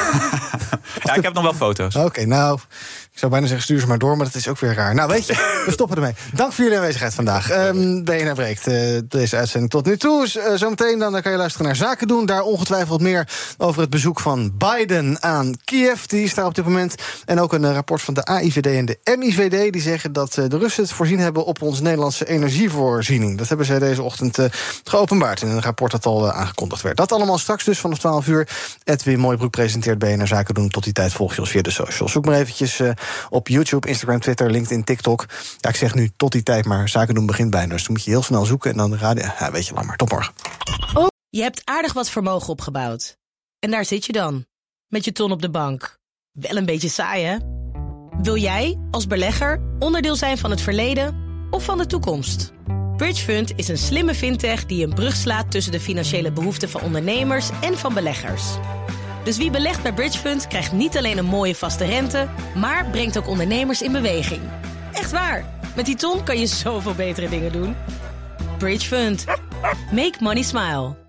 Ja, ik heb nog wel foto's. Oké, okay, nou, ik zou bijna zeggen stuur ze maar door, maar dat is ook weer raar. Nou, weet je, we stoppen ermee. Dank voor jullie aanwezigheid vandaag. Um, B N R breekt uh, deze uitzending tot nu toe. Uh, zometeen dan, dan kan je luisteren naar Zaken doen. Daar ongetwijfeld meer over het bezoek van Biden aan Kiev. Die is daar op dit moment. En ook een uh, rapport van de A I V D en de M I V D. Die zeggen dat uh, de Russen het voorzien hebben op onze Nederlandse energievoorziening. Dat hebben zij deze ochtend uh, geopenbaard in een rapport dat al uh, aangekondigd werd. Dat allemaal straks dus vanaf twaalf uur. Edwin Mooibroek presenteert B N R Zaken doen. Tot die tijd volg je ons via de socials. Zoek maar eventjes uh, op YouTube, Instagram, Twitter, LinkedIn, TikTok. Ja, ik zeg nu tot die tijd, maar zaken doen begint bijna. Dus dan moet je heel snel zoeken en dan de radio. Ja, weet je, laat maar. Tot morgen. Je hebt aardig wat vermogen opgebouwd. En daar zit je dan, met je ton op de bank. Wel een beetje saai, hè? Wil jij, als belegger, onderdeel zijn van het verleden of van de toekomst? Bridgefund is een slimme fintech die een brug slaat tussen de financiële behoeften van ondernemers en van beleggers. Dus wie belegt bij Bridgefund krijgt niet alleen een mooie vaste rente, maar brengt ook ondernemers in beweging. Echt waar, met die ton kan je zoveel betere dingen doen. Bridgefund. Make money smile.